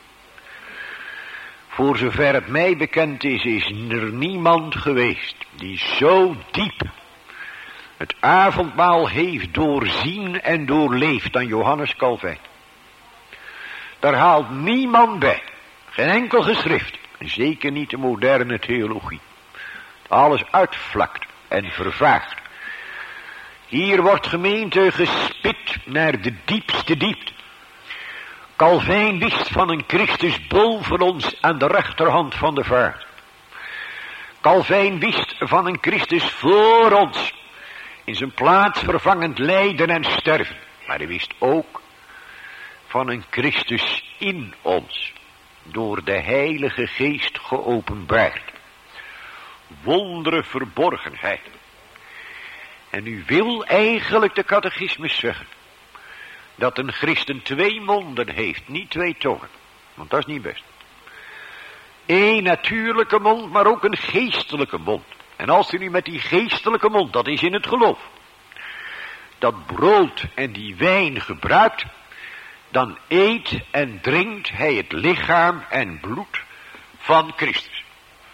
Voor zover het mij bekend is, is er niemand geweest die zo diep het avondmaal heeft doorzien en doorleefd dan Johannes Calvijn. Daar haalt niemand bij, geen enkel geschrift, en zeker niet de moderne theologie. Alles uitvlakt en vervaagt. Hier wordt gemeente gespit naar de diepste diepte. Calvijn wist van een Christus boven ons aan de rechterhand van de Vader. Calvijn wist van een Christus voor ons, in zijn plaatsvervangend lijden en sterven. Maar hij wist ook van een Christus in ons, door de Heilige Geest geopenbaard. Wondere verborgenheid. En u wil eigenlijk de catechismus zeggen dat een christen twee monden heeft, niet twee tongen. Want dat is niet best. Eén natuurlijke mond, maar ook een geestelijke mond. En als u nu met die geestelijke mond, dat is in het geloof, dat brood en die wijn gebruikt, dan eet en drinkt hij het lichaam en bloed van Christus.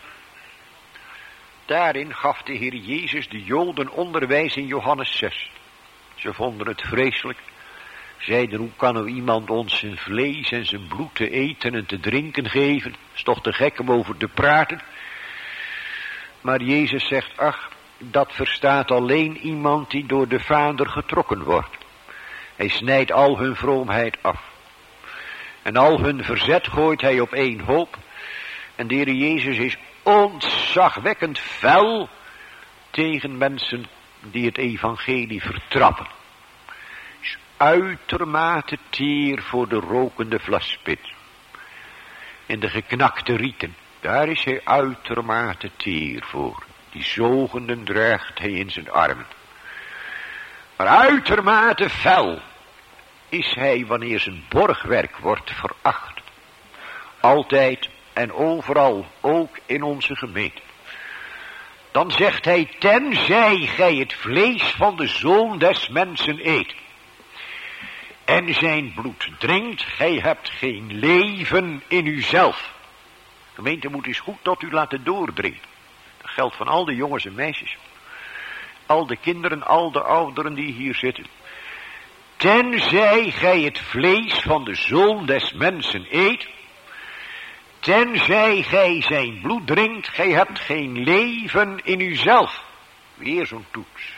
Daarin gaf de Heer Jezus de Joden onderwijs in Johannes zes. Ze vonden het vreselijk. Zeiden, hoe kan nou iemand ons zijn vlees en zijn bloed te eten en te drinken geven? Is toch te gek om over te praten. Maar Jezus zegt, ach, dat verstaat alleen iemand die door de Vader getrokken wordt. Hij snijdt al hun vroomheid af. En al hun verzet gooit hij op één hoop. En de Heer Jezus is ontzagwekkend fel tegen mensen die het evangelie vertrappen. Is uitermate teer voor de rokende vlaspit. En de geknakte rieten, daar is hij uitermate teer voor. Die zogenden draagt hij in zijn armen. Maar uitermate fel is hij wanneer zijn borgwerk wordt veracht. Altijd en overal, ook in onze gemeente. Dan zegt hij, tenzij gij het vlees van de Zoon des Mensen eet en zijn bloed drinkt, gij hebt geen leven in uzelf. De gemeente moet eens goed tot u laten doordringen. Dat geldt van al de jongens en meisjes. Al de kinderen, al de ouderen die hier zitten. Tenzij gij het vlees van de Zoon des Mensen eet, tenzij gij zijn bloed drinkt, gij hebt geen leven in uzelf. Weer zo'n toets.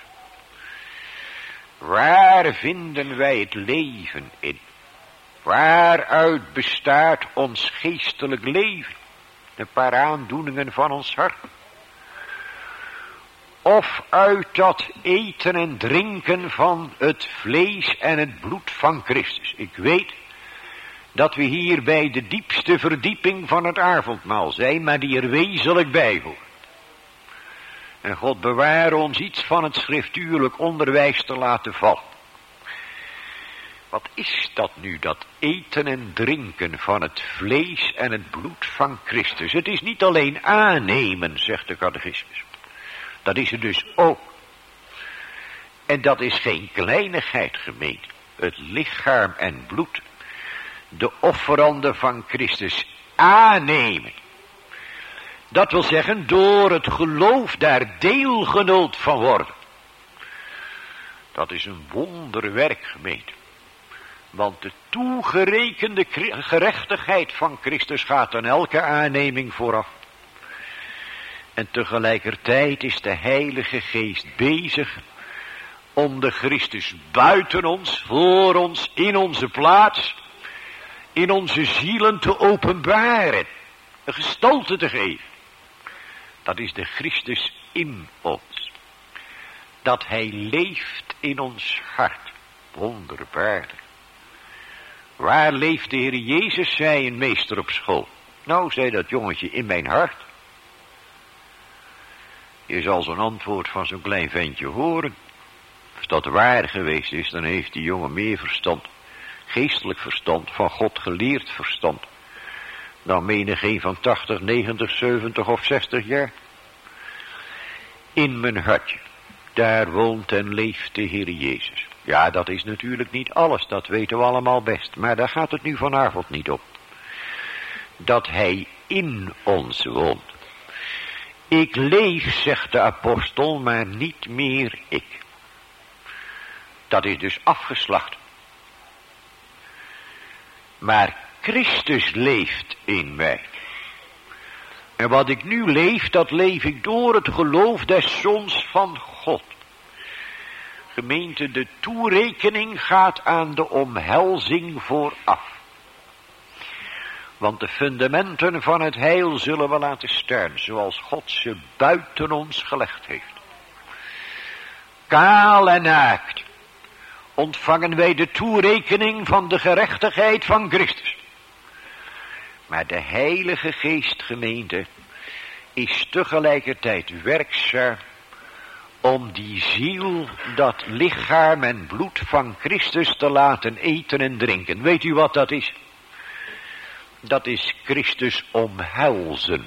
Waar vinden wij het leven in? Waaruit bestaat ons geestelijk leven? Een paar aandoeningen van ons hart. Of uit dat eten en drinken van het vlees en het bloed van Christus. Ik weet dat we hier bij de diepste verdieping van het avondmaal zijn, maar die er wezenlijk bij hoort. En God beware ons iets van het schriftuurlijk onderwijs te laten vallen. Wat is dat nu, dat eten en drinken van het vlees en het bloed van Christus? Het is niet alleen aannemen, zegt de catechismus. Dat is het dus ook. En dat is geen kleinigheid, gemeente. Het lichaam en bloed, de offeranden van Christus aannemen. Dat wil zeggen, door het geloof daar deelgenoot van worden. Dat is een wonderwerk, gemeente. Want de toegerekende gerechtigheid van Christus gaat aan elke aanneming vooraf. En tegelijkertijd is de Heilige Geest bezig om de Christus buiten ons, voor ons, in onze plaats, in onze zielen te openbaren, een gestalte te geven. Dat is de Christus in ons. Dat hij leeft in ons hart. Wonderbaarlijk. Waar leeft de Heer Jezus, zei een meester op school. Nou, zei dat jongetje, in mijn hart. Je zal zo'n antwoord van zo'n klein ventje horen. dat waar geweest is, dan heeft die jongen meer verstand, geestelijk verstand, van God geleerd verstand, dan menig een van tachtig, negentig, zeventig of zestig jaar. In mijn hartje, daar woont en leeft de Heer Jezus. Ja, dat is natuurlijk niet alles, dat weten we allemaal best, maar daar gaat het nu vanavond niet om. Dat hij in ons woont. Ik leef, zegt de apostel, maar niet meer ik. Dat is dus afgeslacht. Maar Christus leeft in mij. En wat ik nu leef, dat leef ik door het geloof des Zoons van God. Gemeente, de toerekening gaat aan de omhelzing vooraf. Want de fundamenten van het heil zullen we laten staan, zoals God ze buiten ons gelegd heeft. Kaal en naakt ontvangen wij de toerekening van de gerechtigheid van Christus. Maar de Heilige Geest, gemeente, is tegelijkertijd werkzaam om die ziel, dat lichaam en bloed van Christus te laten eten en drinken. Weet u wat dat is? Dat is Christus omhelzen.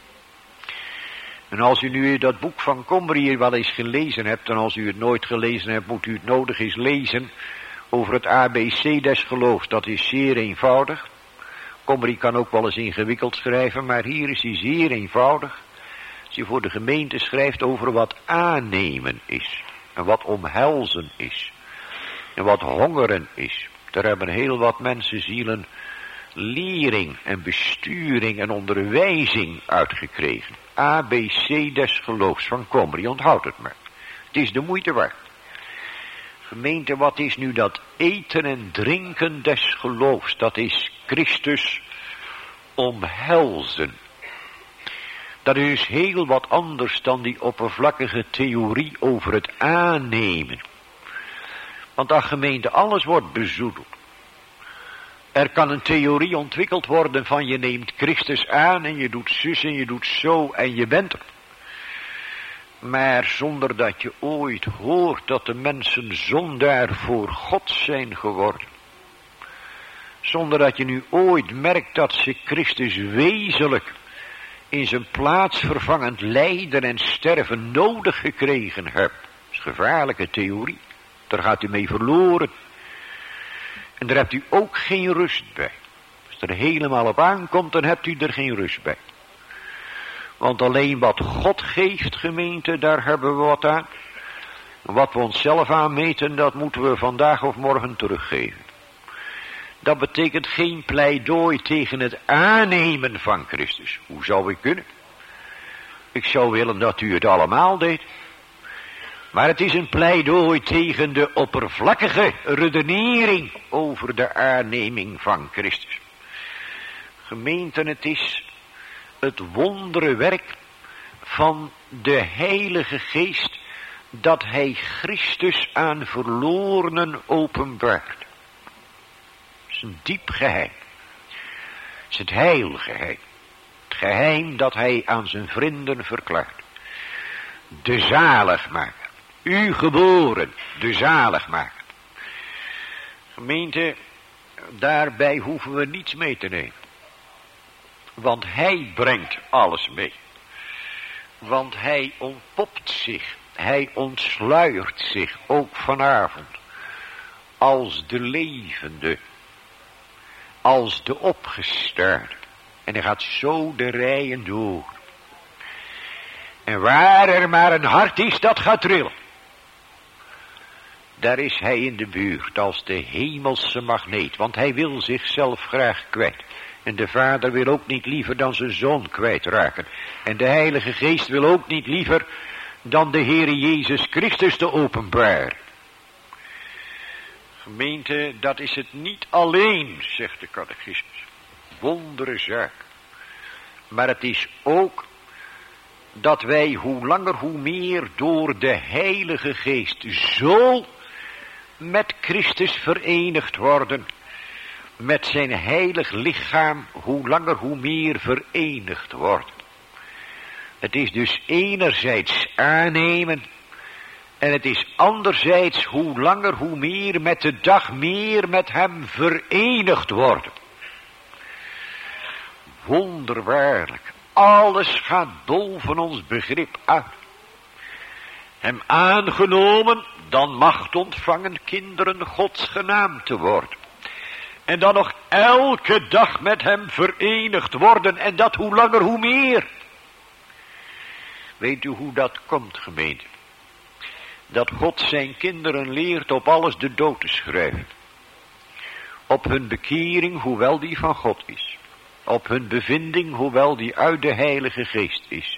En als u nu dat boek van Comrie wel eens gelezen hebt, en als u het nooit gelezen hebt, moet u het nodig eens lezen over het A B C des geloofs. Dat is zeer eenvoudig. Comrie kan ook wel eens ingewikkeld schrijven, maar hier is hij zeer eenvoudig. Als hij voor de gemeente schrijft over wat aannemen is, en wat omhelzen is, en wat hongeren is. Daar hebben heel wat mensenzielen lering en besturing en onderwijzing uitgekregen. A B C des geloofs van Comrie, onthoud het maar. Het is de moeite waard. Gemeente, wat is nu dat eten en drinken des geloofs? Dat is Christus omhelzen. Dat is heel wat anders dan die oppervlakkige theorie over het aannemen. Want ach, gemeente, alles wordt bezoedeld. Er kan een theorie ontwikkeld worden van je neemt Christus aan en je doet zus en je doet zo en je bent er. Maar zonder dat je ooit hoort dat de mensen zondaar voor God zijn geworden. Zonder dat je nu ooit merkt dat ze Christus wezenlijk in zijn plaatsvervangend lijden en sterven nodig gekregen hebben. Dat is een gevaarlijke theorie. Daar gaat u mee verloren. En daar hebt u ook geen rust bij. Als er helemaal op aankomt, dan hebt u er geen rust bij. Want alleen wat God geeft, gemeente, daar hebben we wat aan. En wat we onszelf aanmeten, dat moeten we vandaag of morgen teruggeven. Dat betekent geen pleidooi tegen het aannemen van Christus. Hoe zou ik kunnen? Ik zou willen dat u het allemaal deed. Maar het is een pleidooi tegen de oppervlakkige redenering over de aanneming van Christus. Gemeenten, het is het wonderwerk van de Heilige Geest dat hij Christus aan verlorenen openbaart. Het is een diep geheim. Het is het heilgeheim. Het geheim dat hij aan zijn vrienden verklaart. De zaligmaker. U geboren, de zaligmaker. Gemeente, daarbij hoeven we niets mee te nemen. Want hij brengt alles mee. Want hij ontpopt zich, hij ontsluiert zich ook vanavond. Als de levende, als de opgestaarde. En hij gaat zo de rijen door. En waar er maar een hart is dat gaat trillen. Daar is hij in de buurt als de hemelse magneet. Want hij wil zichzelf graag kwijt. En de Vader wil ook niet liever dan zijn Zoon kwijtraken. En de Heilige Geest wil ook niet liever dan de Heere Jezus Christus te openbaren. Gemeente, dat is het niet alleen, zegt de catechismus. Wondere zaak. Maar het is ook dat wij hoe langer hoe meer door de Heilige Geest zo met Christus verenigd worden. Met zijn heilig lichaam hoe langer hoe meer verenigd worden. Het is dus enerzijds aannemen En het is anderzijds hoe langer hoe meer met de dag meer met hem verenigd worden. Wonderwaarlijk. Alles gaat boven ons begrip uit. Hem aangenomen, dan macht ontvangen kinderen Gods genaamd te worden. En dan nog elke dag met hem verenigd worden. En dat hoe langer hoe meer. Weet u hoe dat komt, gemeente? Dat God zijn kinderen leert op alles de dood te schrijven. Op hun bekering, hoewel die van God is. Op hun bevinding, hoewel die uit de Heilige Geest is.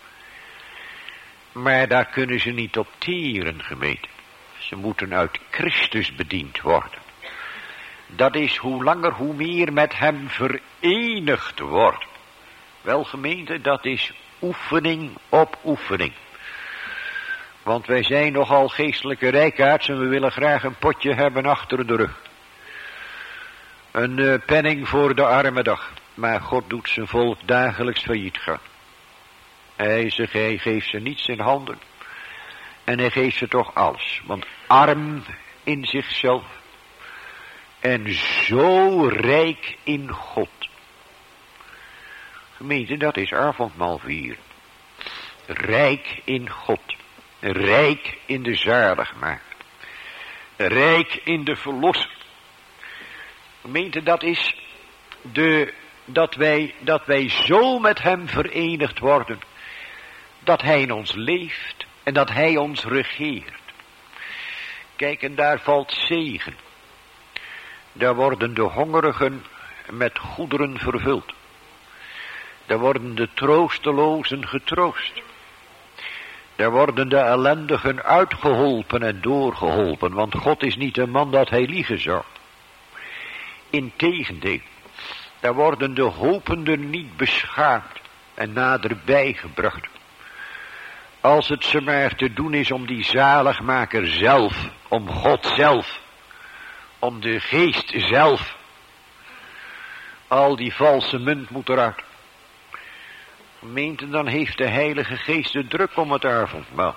Maar daar kunnen ze niet op teren, gemeente. Ze moeten uit Christus bediend worden. Dat is hoe langer hoe meer met hem verenigd worden. Wel, gemeente, dat is oefening op oefening. Want wij zijn nogal geestelijke rijkaards en we willen graag een potje hebben achter de rug. Een uh, penning voor de arme dag. Maar God doet zijn volk dagelijks failliet gaan. Hij zegt, hij geeft ze niets in handen. En hij geeft ze toch alles. Want arm in zichzelf. En zo rijk in God. Gemeente, dat is avondmaal vieren. Rijk in God. Rijk in de zaligmaker. Rijk in de verlosser. Gemeente, dat is de, dat wij, dat wij zo met hem verenigd worden. Dat hij in ons leeft en dat hij ons regeert. Kijk, en daar valt zegen. Daar worden de hongerigen met goederen vervuld. Daar worden de troostelozen getroost. Daar worden de ellendigen uitgeholpen en doorgeholpen. Want God is niet een man dat hij liegen zou. Integendeel, daar worden de hopenden niet beschaamd en naderbij gebracht. Als het ze maar te doen is om die zaligmaker zelf, om God zelf, om de geest zelf. Al die valse munt moet eruit. Gemeente, dan heeft de Heilige Geest de druk om het avondmaal.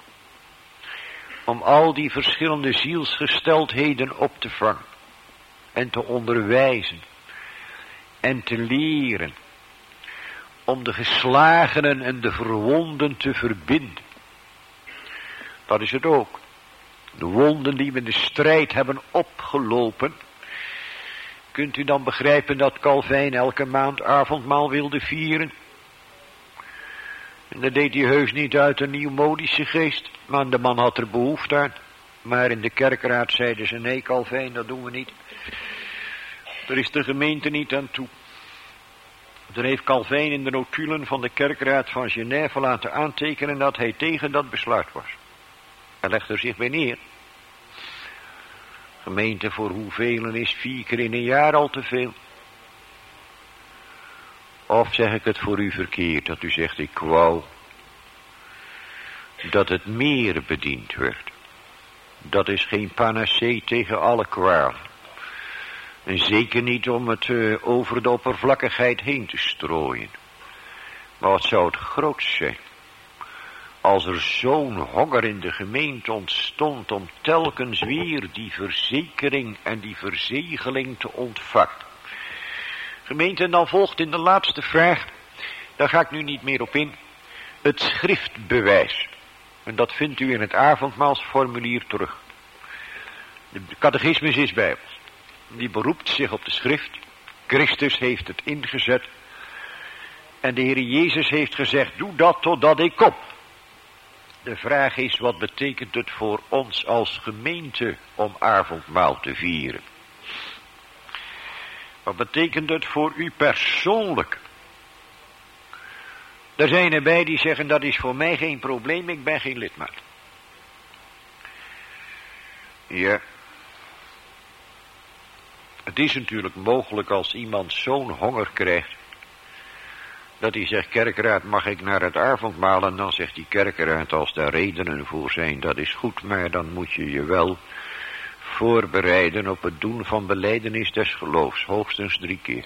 Om al die verschillende zielsgesteldheden op te vangen. En te onderwijzen. En te leren. Om de geslagenen en de verwonden te verbinden. Dat is het ook. De wonden die we in de strijd hebben opgelopen. Kunt u dan begrijpen dat Calvijn elke maand avondmaal wilde vieren? En dat deed hij heus niet uit een nieuwmodische geest. Maar de man had er behoefte aan. Maar in de kerkraad zeiden ze, nee Calvijn, dat doen we niet. Daar is de gemeente niet aan toe. Daar heeft Calvijn in de notulen van de kerkraad van Genève laten aantekenen dat hij tegen dat besluit was. Hij legde er zich bij neer. Gemeente, voor hoeveel is vier keer in een jaar al te veel? Of zeg ik het voor u verkeerd, dat u zegt, ik wou dat het meer bediend werd. Dat is geen panacee tegen alle kwalen. En zeker niet om het uh, over de oppervlakkigheid heen te strooien. Maar wat zou het grootst zijn? Als er zo'n honger in de gemeente ontstond om telkens weer die verzekering en die verzegeling te ontvangen. Gemeente, en dan volgt in de laatste vraag, daar ga ik nu niet meer op in, het schriftbewijs. En dat vindt u in het avondmaalsformulier terug. De catechismus is bijbels. Die beroept zich op de schrift. Christus heeft het ingezet. En de Heer Jezus heeft gezegd, doe dat totdat ik kom. De vraag is, wat betekent het voor ons als gemeente om avondmaal te vieren? Wat betekent het voor u persoonlijk? Er zijn erbij die zeggen, dat is voor mij geen probleem, ik ben geen lidmaat. Ja. Het is natuurlijk mogelijk als iemand zo'n honger krijgt, dat hij zegt, kerkraad, mag ik naar het avondmaal? En dan zegt die kerkraad, als daar redenen voor zijn, dat is goed, maar dan moet je je wel voorbereiden op het doen van belijdenis des geloofs, hoogstens drie keer.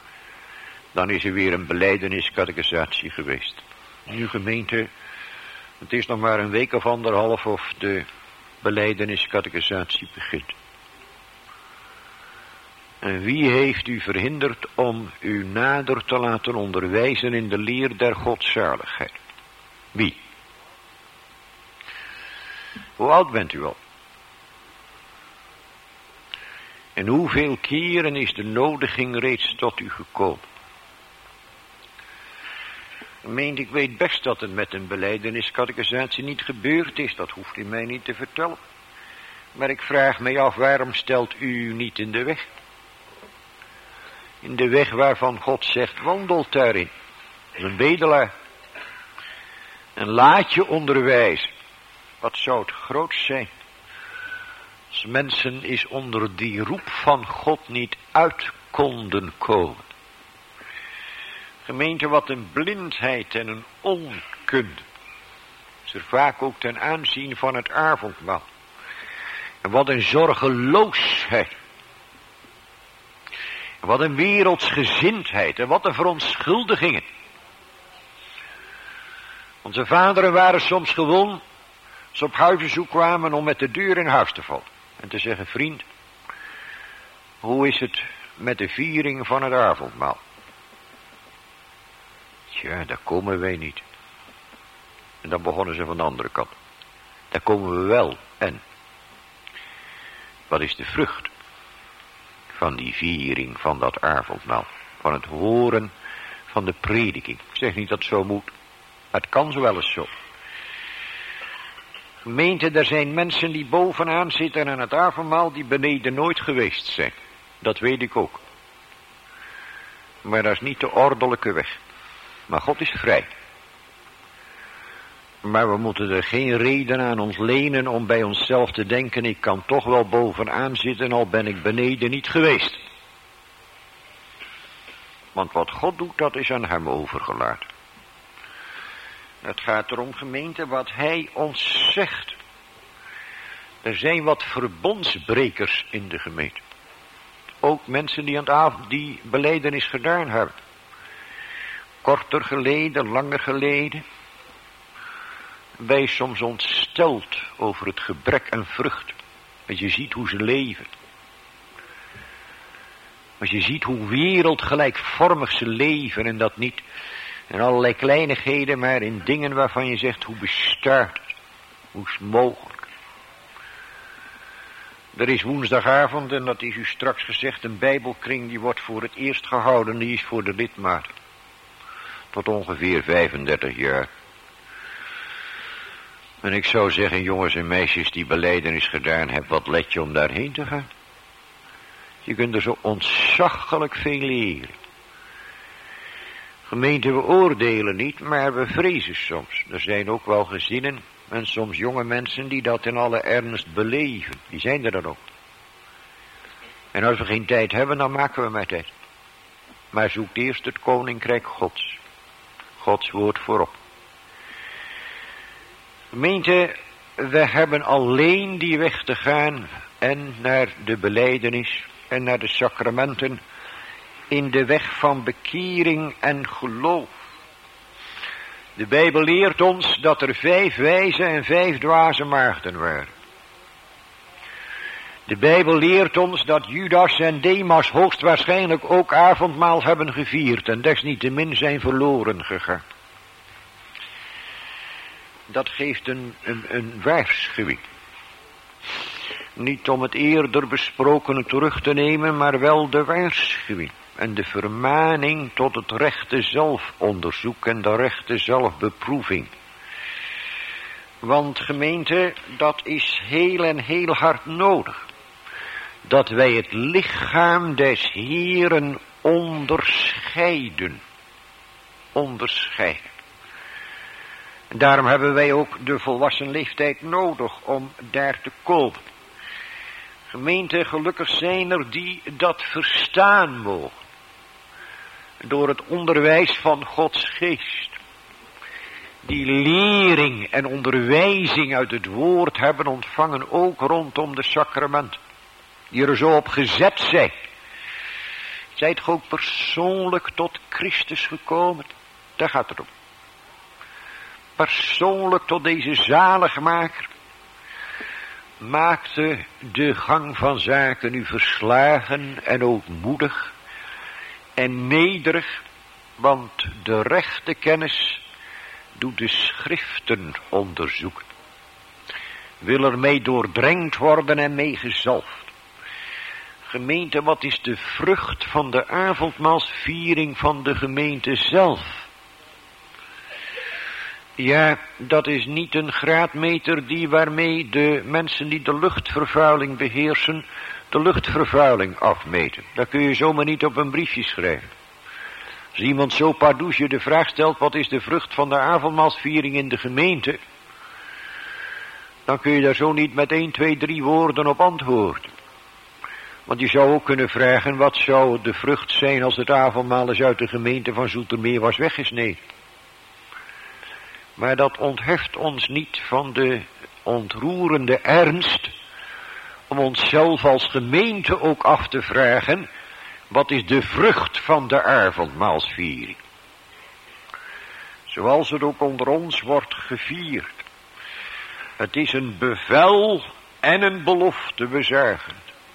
Dan is er weer een belijdeniscatechisatie geweest. Nu gemeente, Het is nog maar een week of anderhalf of de belijdeniscatechisatie begint. En wie heeft u verhinderd om u nader te laten onderwijzen in de leer der godzaligheid? Wie? Hoe oud bent u al? En hoeveel keren is de nodiging reeds tot u gekomen? Meent, ik weet best dat het met een belijdeniscatechisatie niet gebeurd is. Dat hoeft u mij niet te vertellen. Maar ik vraag mij af, waarom stelt u u niet in de weg? In de weg waarvan God zegt, wandelt daarin. Een bedelaar. En laat je onderwijzen. Wat zou het grootst zijn? Als mensen is onder die roep van God niet uit konden komen. Gemeente, wat een blindheid en een onkunde. Is er vaak ook ten aanzien van het avondmaal. En wat een zorgeloosheid. En wat een wereldsgezindheid. En wat een verontschuldigingen. Onze vaderen waren soms gewoon, als ze op huisbezoek kwamen, om met de deur in huis te vallen. En te zeggen, vriend, hoe is het met de viering van het avondmaal? Ja, daar komen wij niet. En dan begonnen ze van de andere kant. Daar komen we wel. En wat is de vrucht van die viering van dat avondmaal? Van het horen van de prediking. Ik zeg niet dat het zo moet. Maar het kan zo wel eens zo. Gemeente, er zijn mensen die bovenaan zitten aan het avondmaal die beneden nooit geweest zijn. Dat weet ik ook. Maar dat is niet de ordelijke weg. Maar God is vrij. Maar we moeten er geen reden aan ons lenen om bij onszelf te denken, ik kan toch wel bovenaan zitten, al ben ik beneden niet geweest. Want wat God doet, dat is aan hem overgelaten. Het gaat erom, gemeente, wat hij ons zegt. Er zijn wat verbondsbrekers in de gemeente. Ook mensen die aan het avond die belijdenis gedaan hebben. Korter geleden, langer geleden. Wij soms ontsteld over het gebrek aan vrucht. Als je ziet hoe ze leven. Als je ziet hoe wereldgelijkvormig ze leven. En dat niet in allerlei kleinigheden, maar in dingen waarvan je zegt, hoe bestaat het? Hoe is het mogelijk? Er is woensdagavond, en dat is u straks gezegd, een bijbelkring die wordt voor het eerst gehouden. Die is voor de lidmaten. Tot ongeveer vijfendertig jaar. En ik zou zeggen, jongens en meisjes die belijdenis gedaan hebben, wat let je om daarheen te gaan? Je kunt er zo ontzaglijk veel leren. Gemeente, we oordelen niet, maar we vrezen soms. Er zijn ook wel gezinnen en soms jonge mensen die dat in alle ernst beleven. Die zijn er dan ook. En als we geen tijd hebben, dan maken we maar tijd. Maar zoek eerst het koninkrijk Gods. Gods woord voorop. Gemeente, we hebben alleen die weg te gaan en naar de belijdenis en naar de sacramenten in de weg van bekering en geloof. De Bijbel leert ons dat er vijf wijze en vijf dwaze maagden waren. De Bijbel leert ons dat Judas en Demas hoogstwaarschijnlijk ook avondmaal hebben gevierd en desniettemin zijn verloren gegaan. Dat geeft een, een, een waarschuwing. Niet om het eerder besprokene terug te nemen, maar wel de waarschuwing. En de vermaning tot het rechte zelfonderzoek en de rechte zelfbeproeving. Want gemeente, dat is heel en heel hard nodig. Dat wij het lichaam des Heeren onderscheiden. Onderscheiden. Daarom hebben wij ook de volwassen leeftijd nodig om daar te komen. Gemeente, gelukkig zijn er die dat verstaan mogen. Door het onderwijs van Gods geest. Die lering en onderwijzing uit het woord hebben ontvangen, ook rondom de sacramenten. Die er zo op gezet zijn. Zijt ge ook persoonlijk tot Christus gekomen? Daar gaat het om. persoonlijk tot deze zaligmaker, maakte de gang van zaken u verslagen en ootmoedig en nederig, want de rechte kennis doet de schriften onderzoeken. Wil er mee doordrenkt worden en mee gezalfd. Gemeente, wat is de vrucht van de avondmaalsviering van de gemeente zelf? Ja, dat is niet een graadmeter die waarmee de mensen die de luchtvervuiling beheersen, de luchtvervuiling afmeten. Dat kun je zomaar niet op een briefje schrijven. Als iemand zo pardoes je de vraag stelt, wat is de vrucht van de avondmaalsviering in de gemeente? Dan kun je daar zo niet met één, twee, drie woorden op antwoorden. Want je zou ook kunnen vragen, wat zou de vrucht zijn als het avondmaal eens uit de gemeente van Zoetermeer was weggesneden? Maar dat ontheft ons niet van de ontroerende ernst om onszelf als gemeente ook af te vragen, wat is de vrucht van de avondmaalsviering? Zoals het ook onder ons wordt gevierd. Het is een bevel en een belofte bezuigend.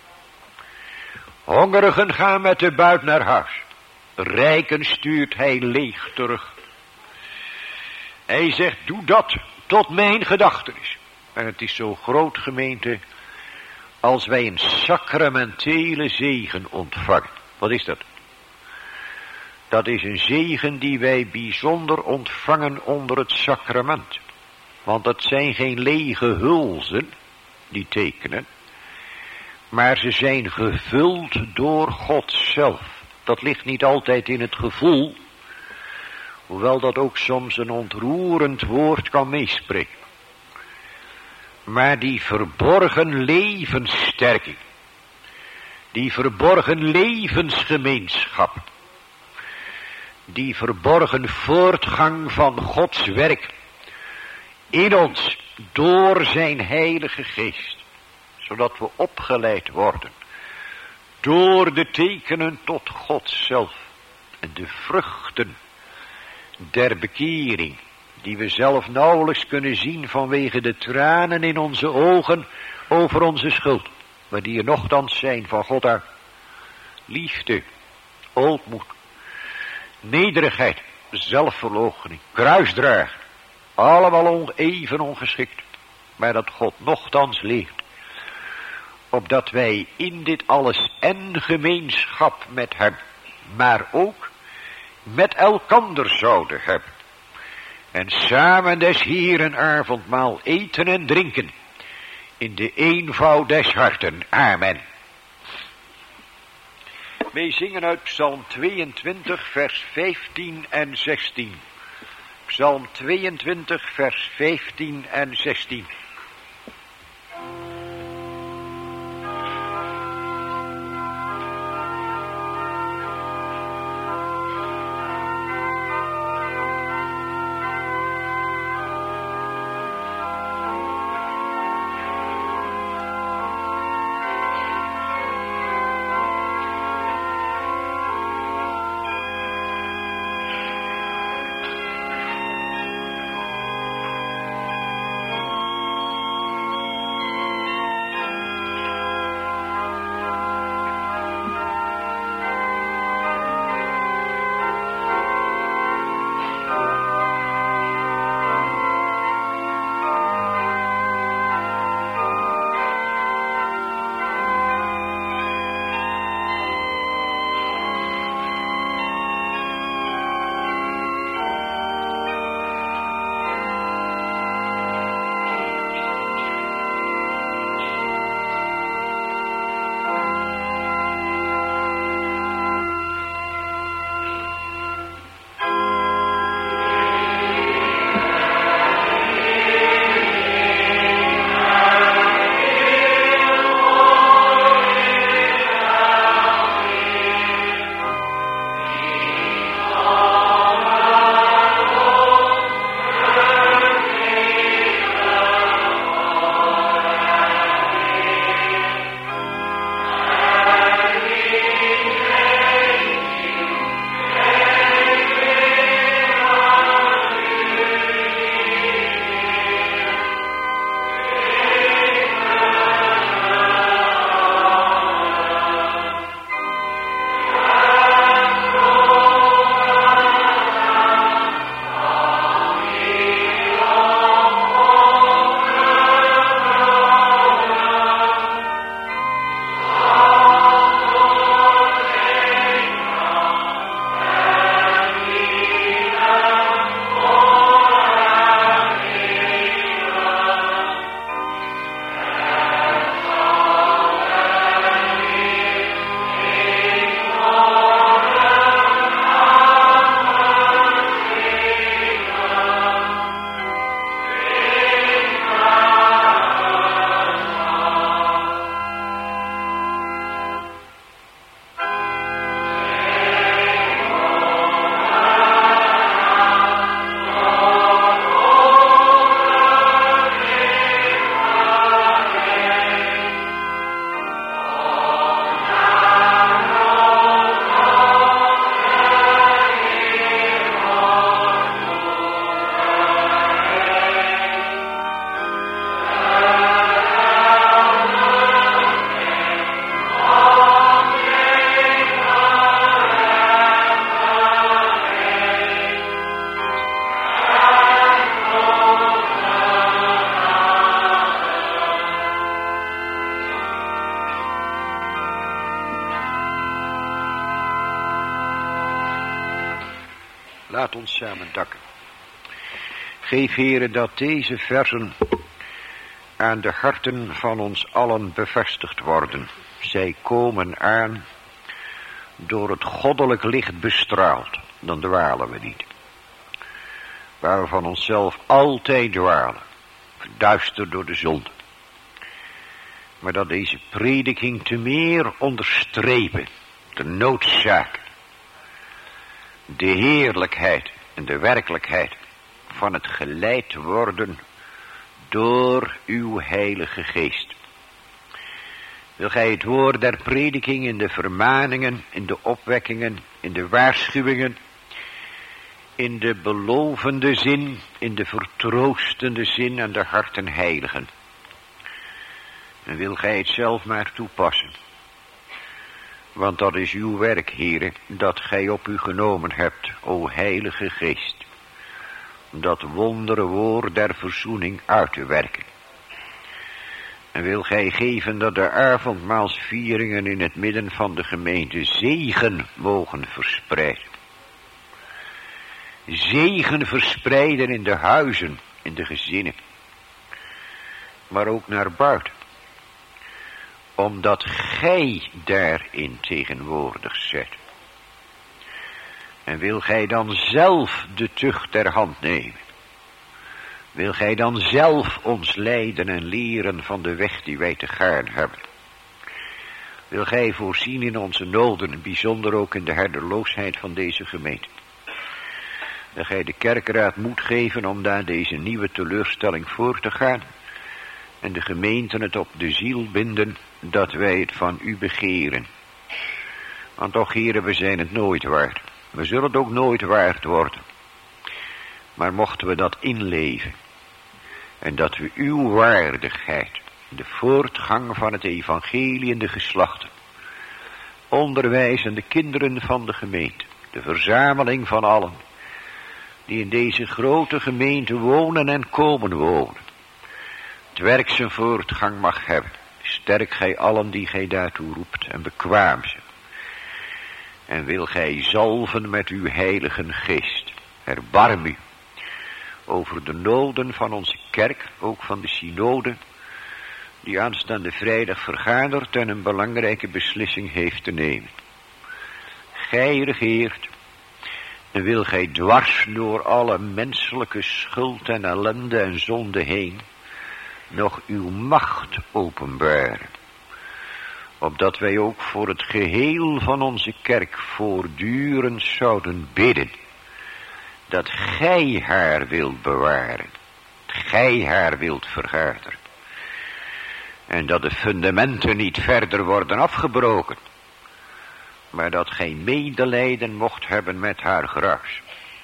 Hongerigen gaan met de buit naar huis. Rijken stuurt hij leeg terug. Hij zegt, doe dat tot mijn gedachtenis. En het is zo groot, gemeente, als wij een sacramentele zegen ontvangen. Wat is dat? Dat is een zegen die wij bijzonder ontvangen onder het sacrament. Want het zijn geen lege hulzen, die tekenen, maar ze zijn gevuld door God zelf. Dat ligt niet altijd in het gevoel, hoewel dat ook soms een ontroerend woord kan meespreken. Maar die verborgen levenssterking, die verborgen levensgemeenschap, die verborgen voortgang van Gods werk in ons door zijn heilige geest, zodat we opgeleid worden door de tekenen tot God zelf en de vruchten der bekering, die we zelf nauwelijks kunnen zien vanwege de tranen in onze ogen over onze schuld, maar die er nochtans zijn van God uit. Liefde, ootmoed, nederigheid, zelfverloochening, kruisdragen, allemaal on, even ongeschikt, maar dat God nochtans leeft, opdat wij in dit alles en gemeenschap met hem, maar ook met elkander zouden hebben. En samen des Heeren avondmaal eten en drinken in de eenvoud des harten. Amen. Wij zingen uit Psalm tweeëntwintig vers vijftien en zestien. Psalm tweeëntwintig vers vijftien en zestien. Laat ons samen danken. Geef, Heere, dat deze versen aan de harten van ons allen bevestigd worden. Zij komen aan door het goddelijk licht bestraald. Dan dwalen we niet. Waar we van onszelf altijd dwalen. Verduisterd door de zonde. Maar dat deze prediking te meer onderstrepen. De noodzaak. De heerlijkheid en de werkelijkheid van het geleid worden door uw Heilige Geest. Wil gij het woord der prediking in de vermaningen, in de opwekkingen, in de waarschuwingen, in de belovende zin, in de vertroostende zin aan de harten heiligen. En wil gij het zelf maar toepassen. Want dat is uw werk, Heere, dat gij op u genomen hebt, o Heilige Geest. Dat wondere woord der verzoening uit te werken. En wil gij geven dat de avondmaalsvieringen in het midden van de gemeente zegen mogen verspreiden. Zegen verspreiden in de huizen, in de gezinnen. Maar ook naar buiten. Omdat gij daarin tegenwoordig zijt. En wil gij dan zelf de tucht ter hand nemen? Wil gij dan zelf ons leiden en leren van de weg die wij te gaan hebben? Wil gij voorzien in onze noden, bijzonder ook in de herderloosheid van deze gemeente? Wil gij de kerkraad moed geven om daar deze nieuwe teleurstelling voor te gaan? En de gemeenten het op de ziel binden dat wij het van u begeren. Want toch, heren, we zijn het nooit waard. We zullen het ook nooit waard worden. Maar mochten we dat inleven. En dat we uw waardigheid, de voortgang van het evangelie in de geslachten, onderwijzen de kinderen van de gemeente, de verzameling van allen, die in deze grote gemeente wonen en komen wonen, het werk zijn voortgang mag hebben. Sterk gij allen die gij daartoe roept en bekwaam ze. En wil gij zalven met uw heilige geest. Erbarm u over de noden van onze kerk, ook van de synode, die aanstaande vrijdag vergadert en een belangrijke beslissing heeft te nemen. Gij regeert en wil gij dwars door alle menselijke schuld en ellende en zonde heen nog uw macht openbaren. Opdat wij ook voor het geheel van onze kerk voortdurend zouden bidden. Dat gij haar wilt bewaren. Gij haar wilt vergaderen. En dat de fundamenten niet verder worden afgebroken. Maar dat gij medelijden mocht hebben met haar gruis.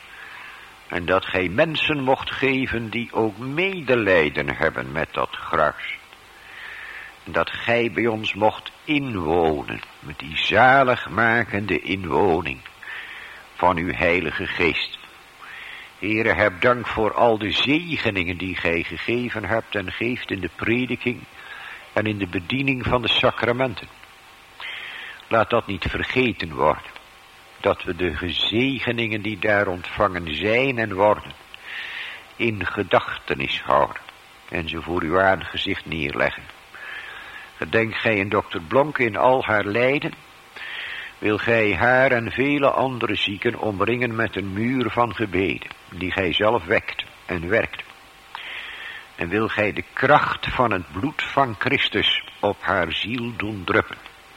En dat gij mensen mocht geven die ook medelijden hebben met dat gruis. En dat gij bij ons mocht inwonen met die zaligmakende inwoning van uw Heilige Geest. Heere, heb dank voor al de zegeningen die gij gegeven hebt en geeft in de prediking en in de bediening van de sacramenten. Laat dat niet vergeten worden. Dat we de gezegeningen die daar ontvangen zijn en worden, in gedachtenis houden. En ze voor uw aangezicht neerleggen. Gedenk gij in dokter Blonke in al haar lijden. Wil gij haar en vele andere zieken omringen met een muur van gebeden. Die gij zelf wekt en werkt. En wil gij de kracht van het bloed van Christus op haar ziel doen druppen.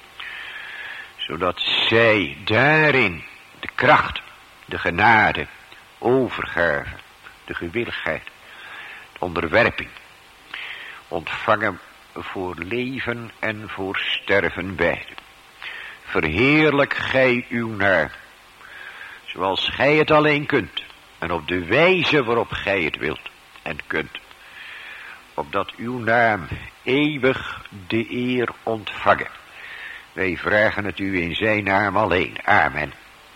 Zodat zij daarin de kracht, de genade, overgave, de gewilligheid, de onderwerping ontvangen voor leven en voor sterven beide. Verheerlijk gij uw naam, zoals gij het alleen kunt, en op de wijze waarop gij het wilt en kunt. Opdat uw naam eeuwig de eer ontvangen. Wij vragen het u in zijn naam alleen. Amen.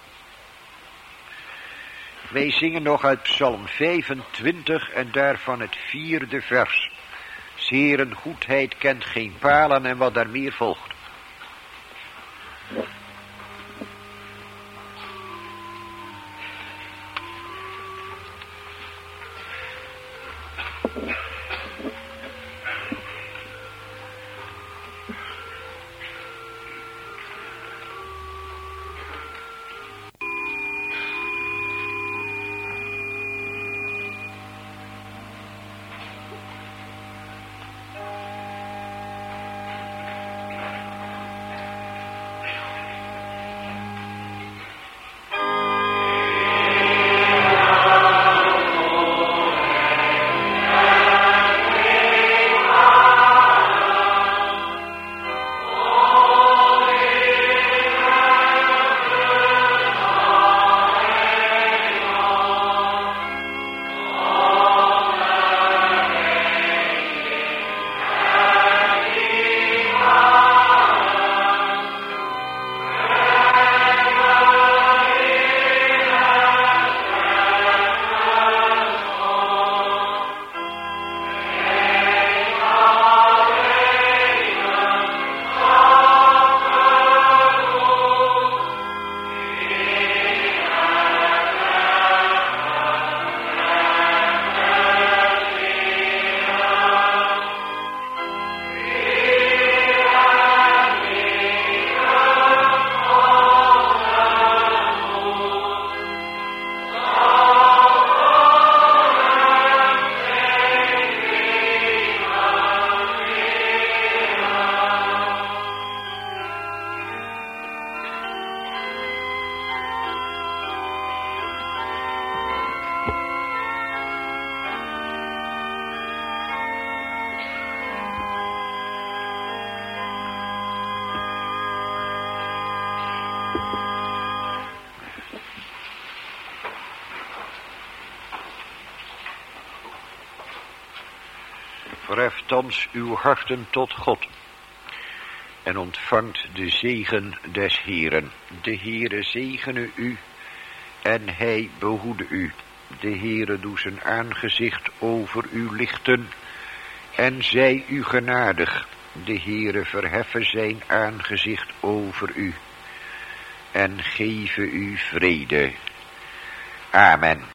Wij zingen nog uit Psalm vijfentwintig en daarvan het vierde vers. 'S Heeren goedheid kent geen palen en wat daar meer volgt. Verheft thans uw harten tot God en ontvangt de zegen des Heeren. De Heere zegene u en hij behoede u. De Heere doe zijn aangezicht over u lichten en zij u genadig. De Heere verheffen zijn aangezicht over u en geven u vrede. Amen.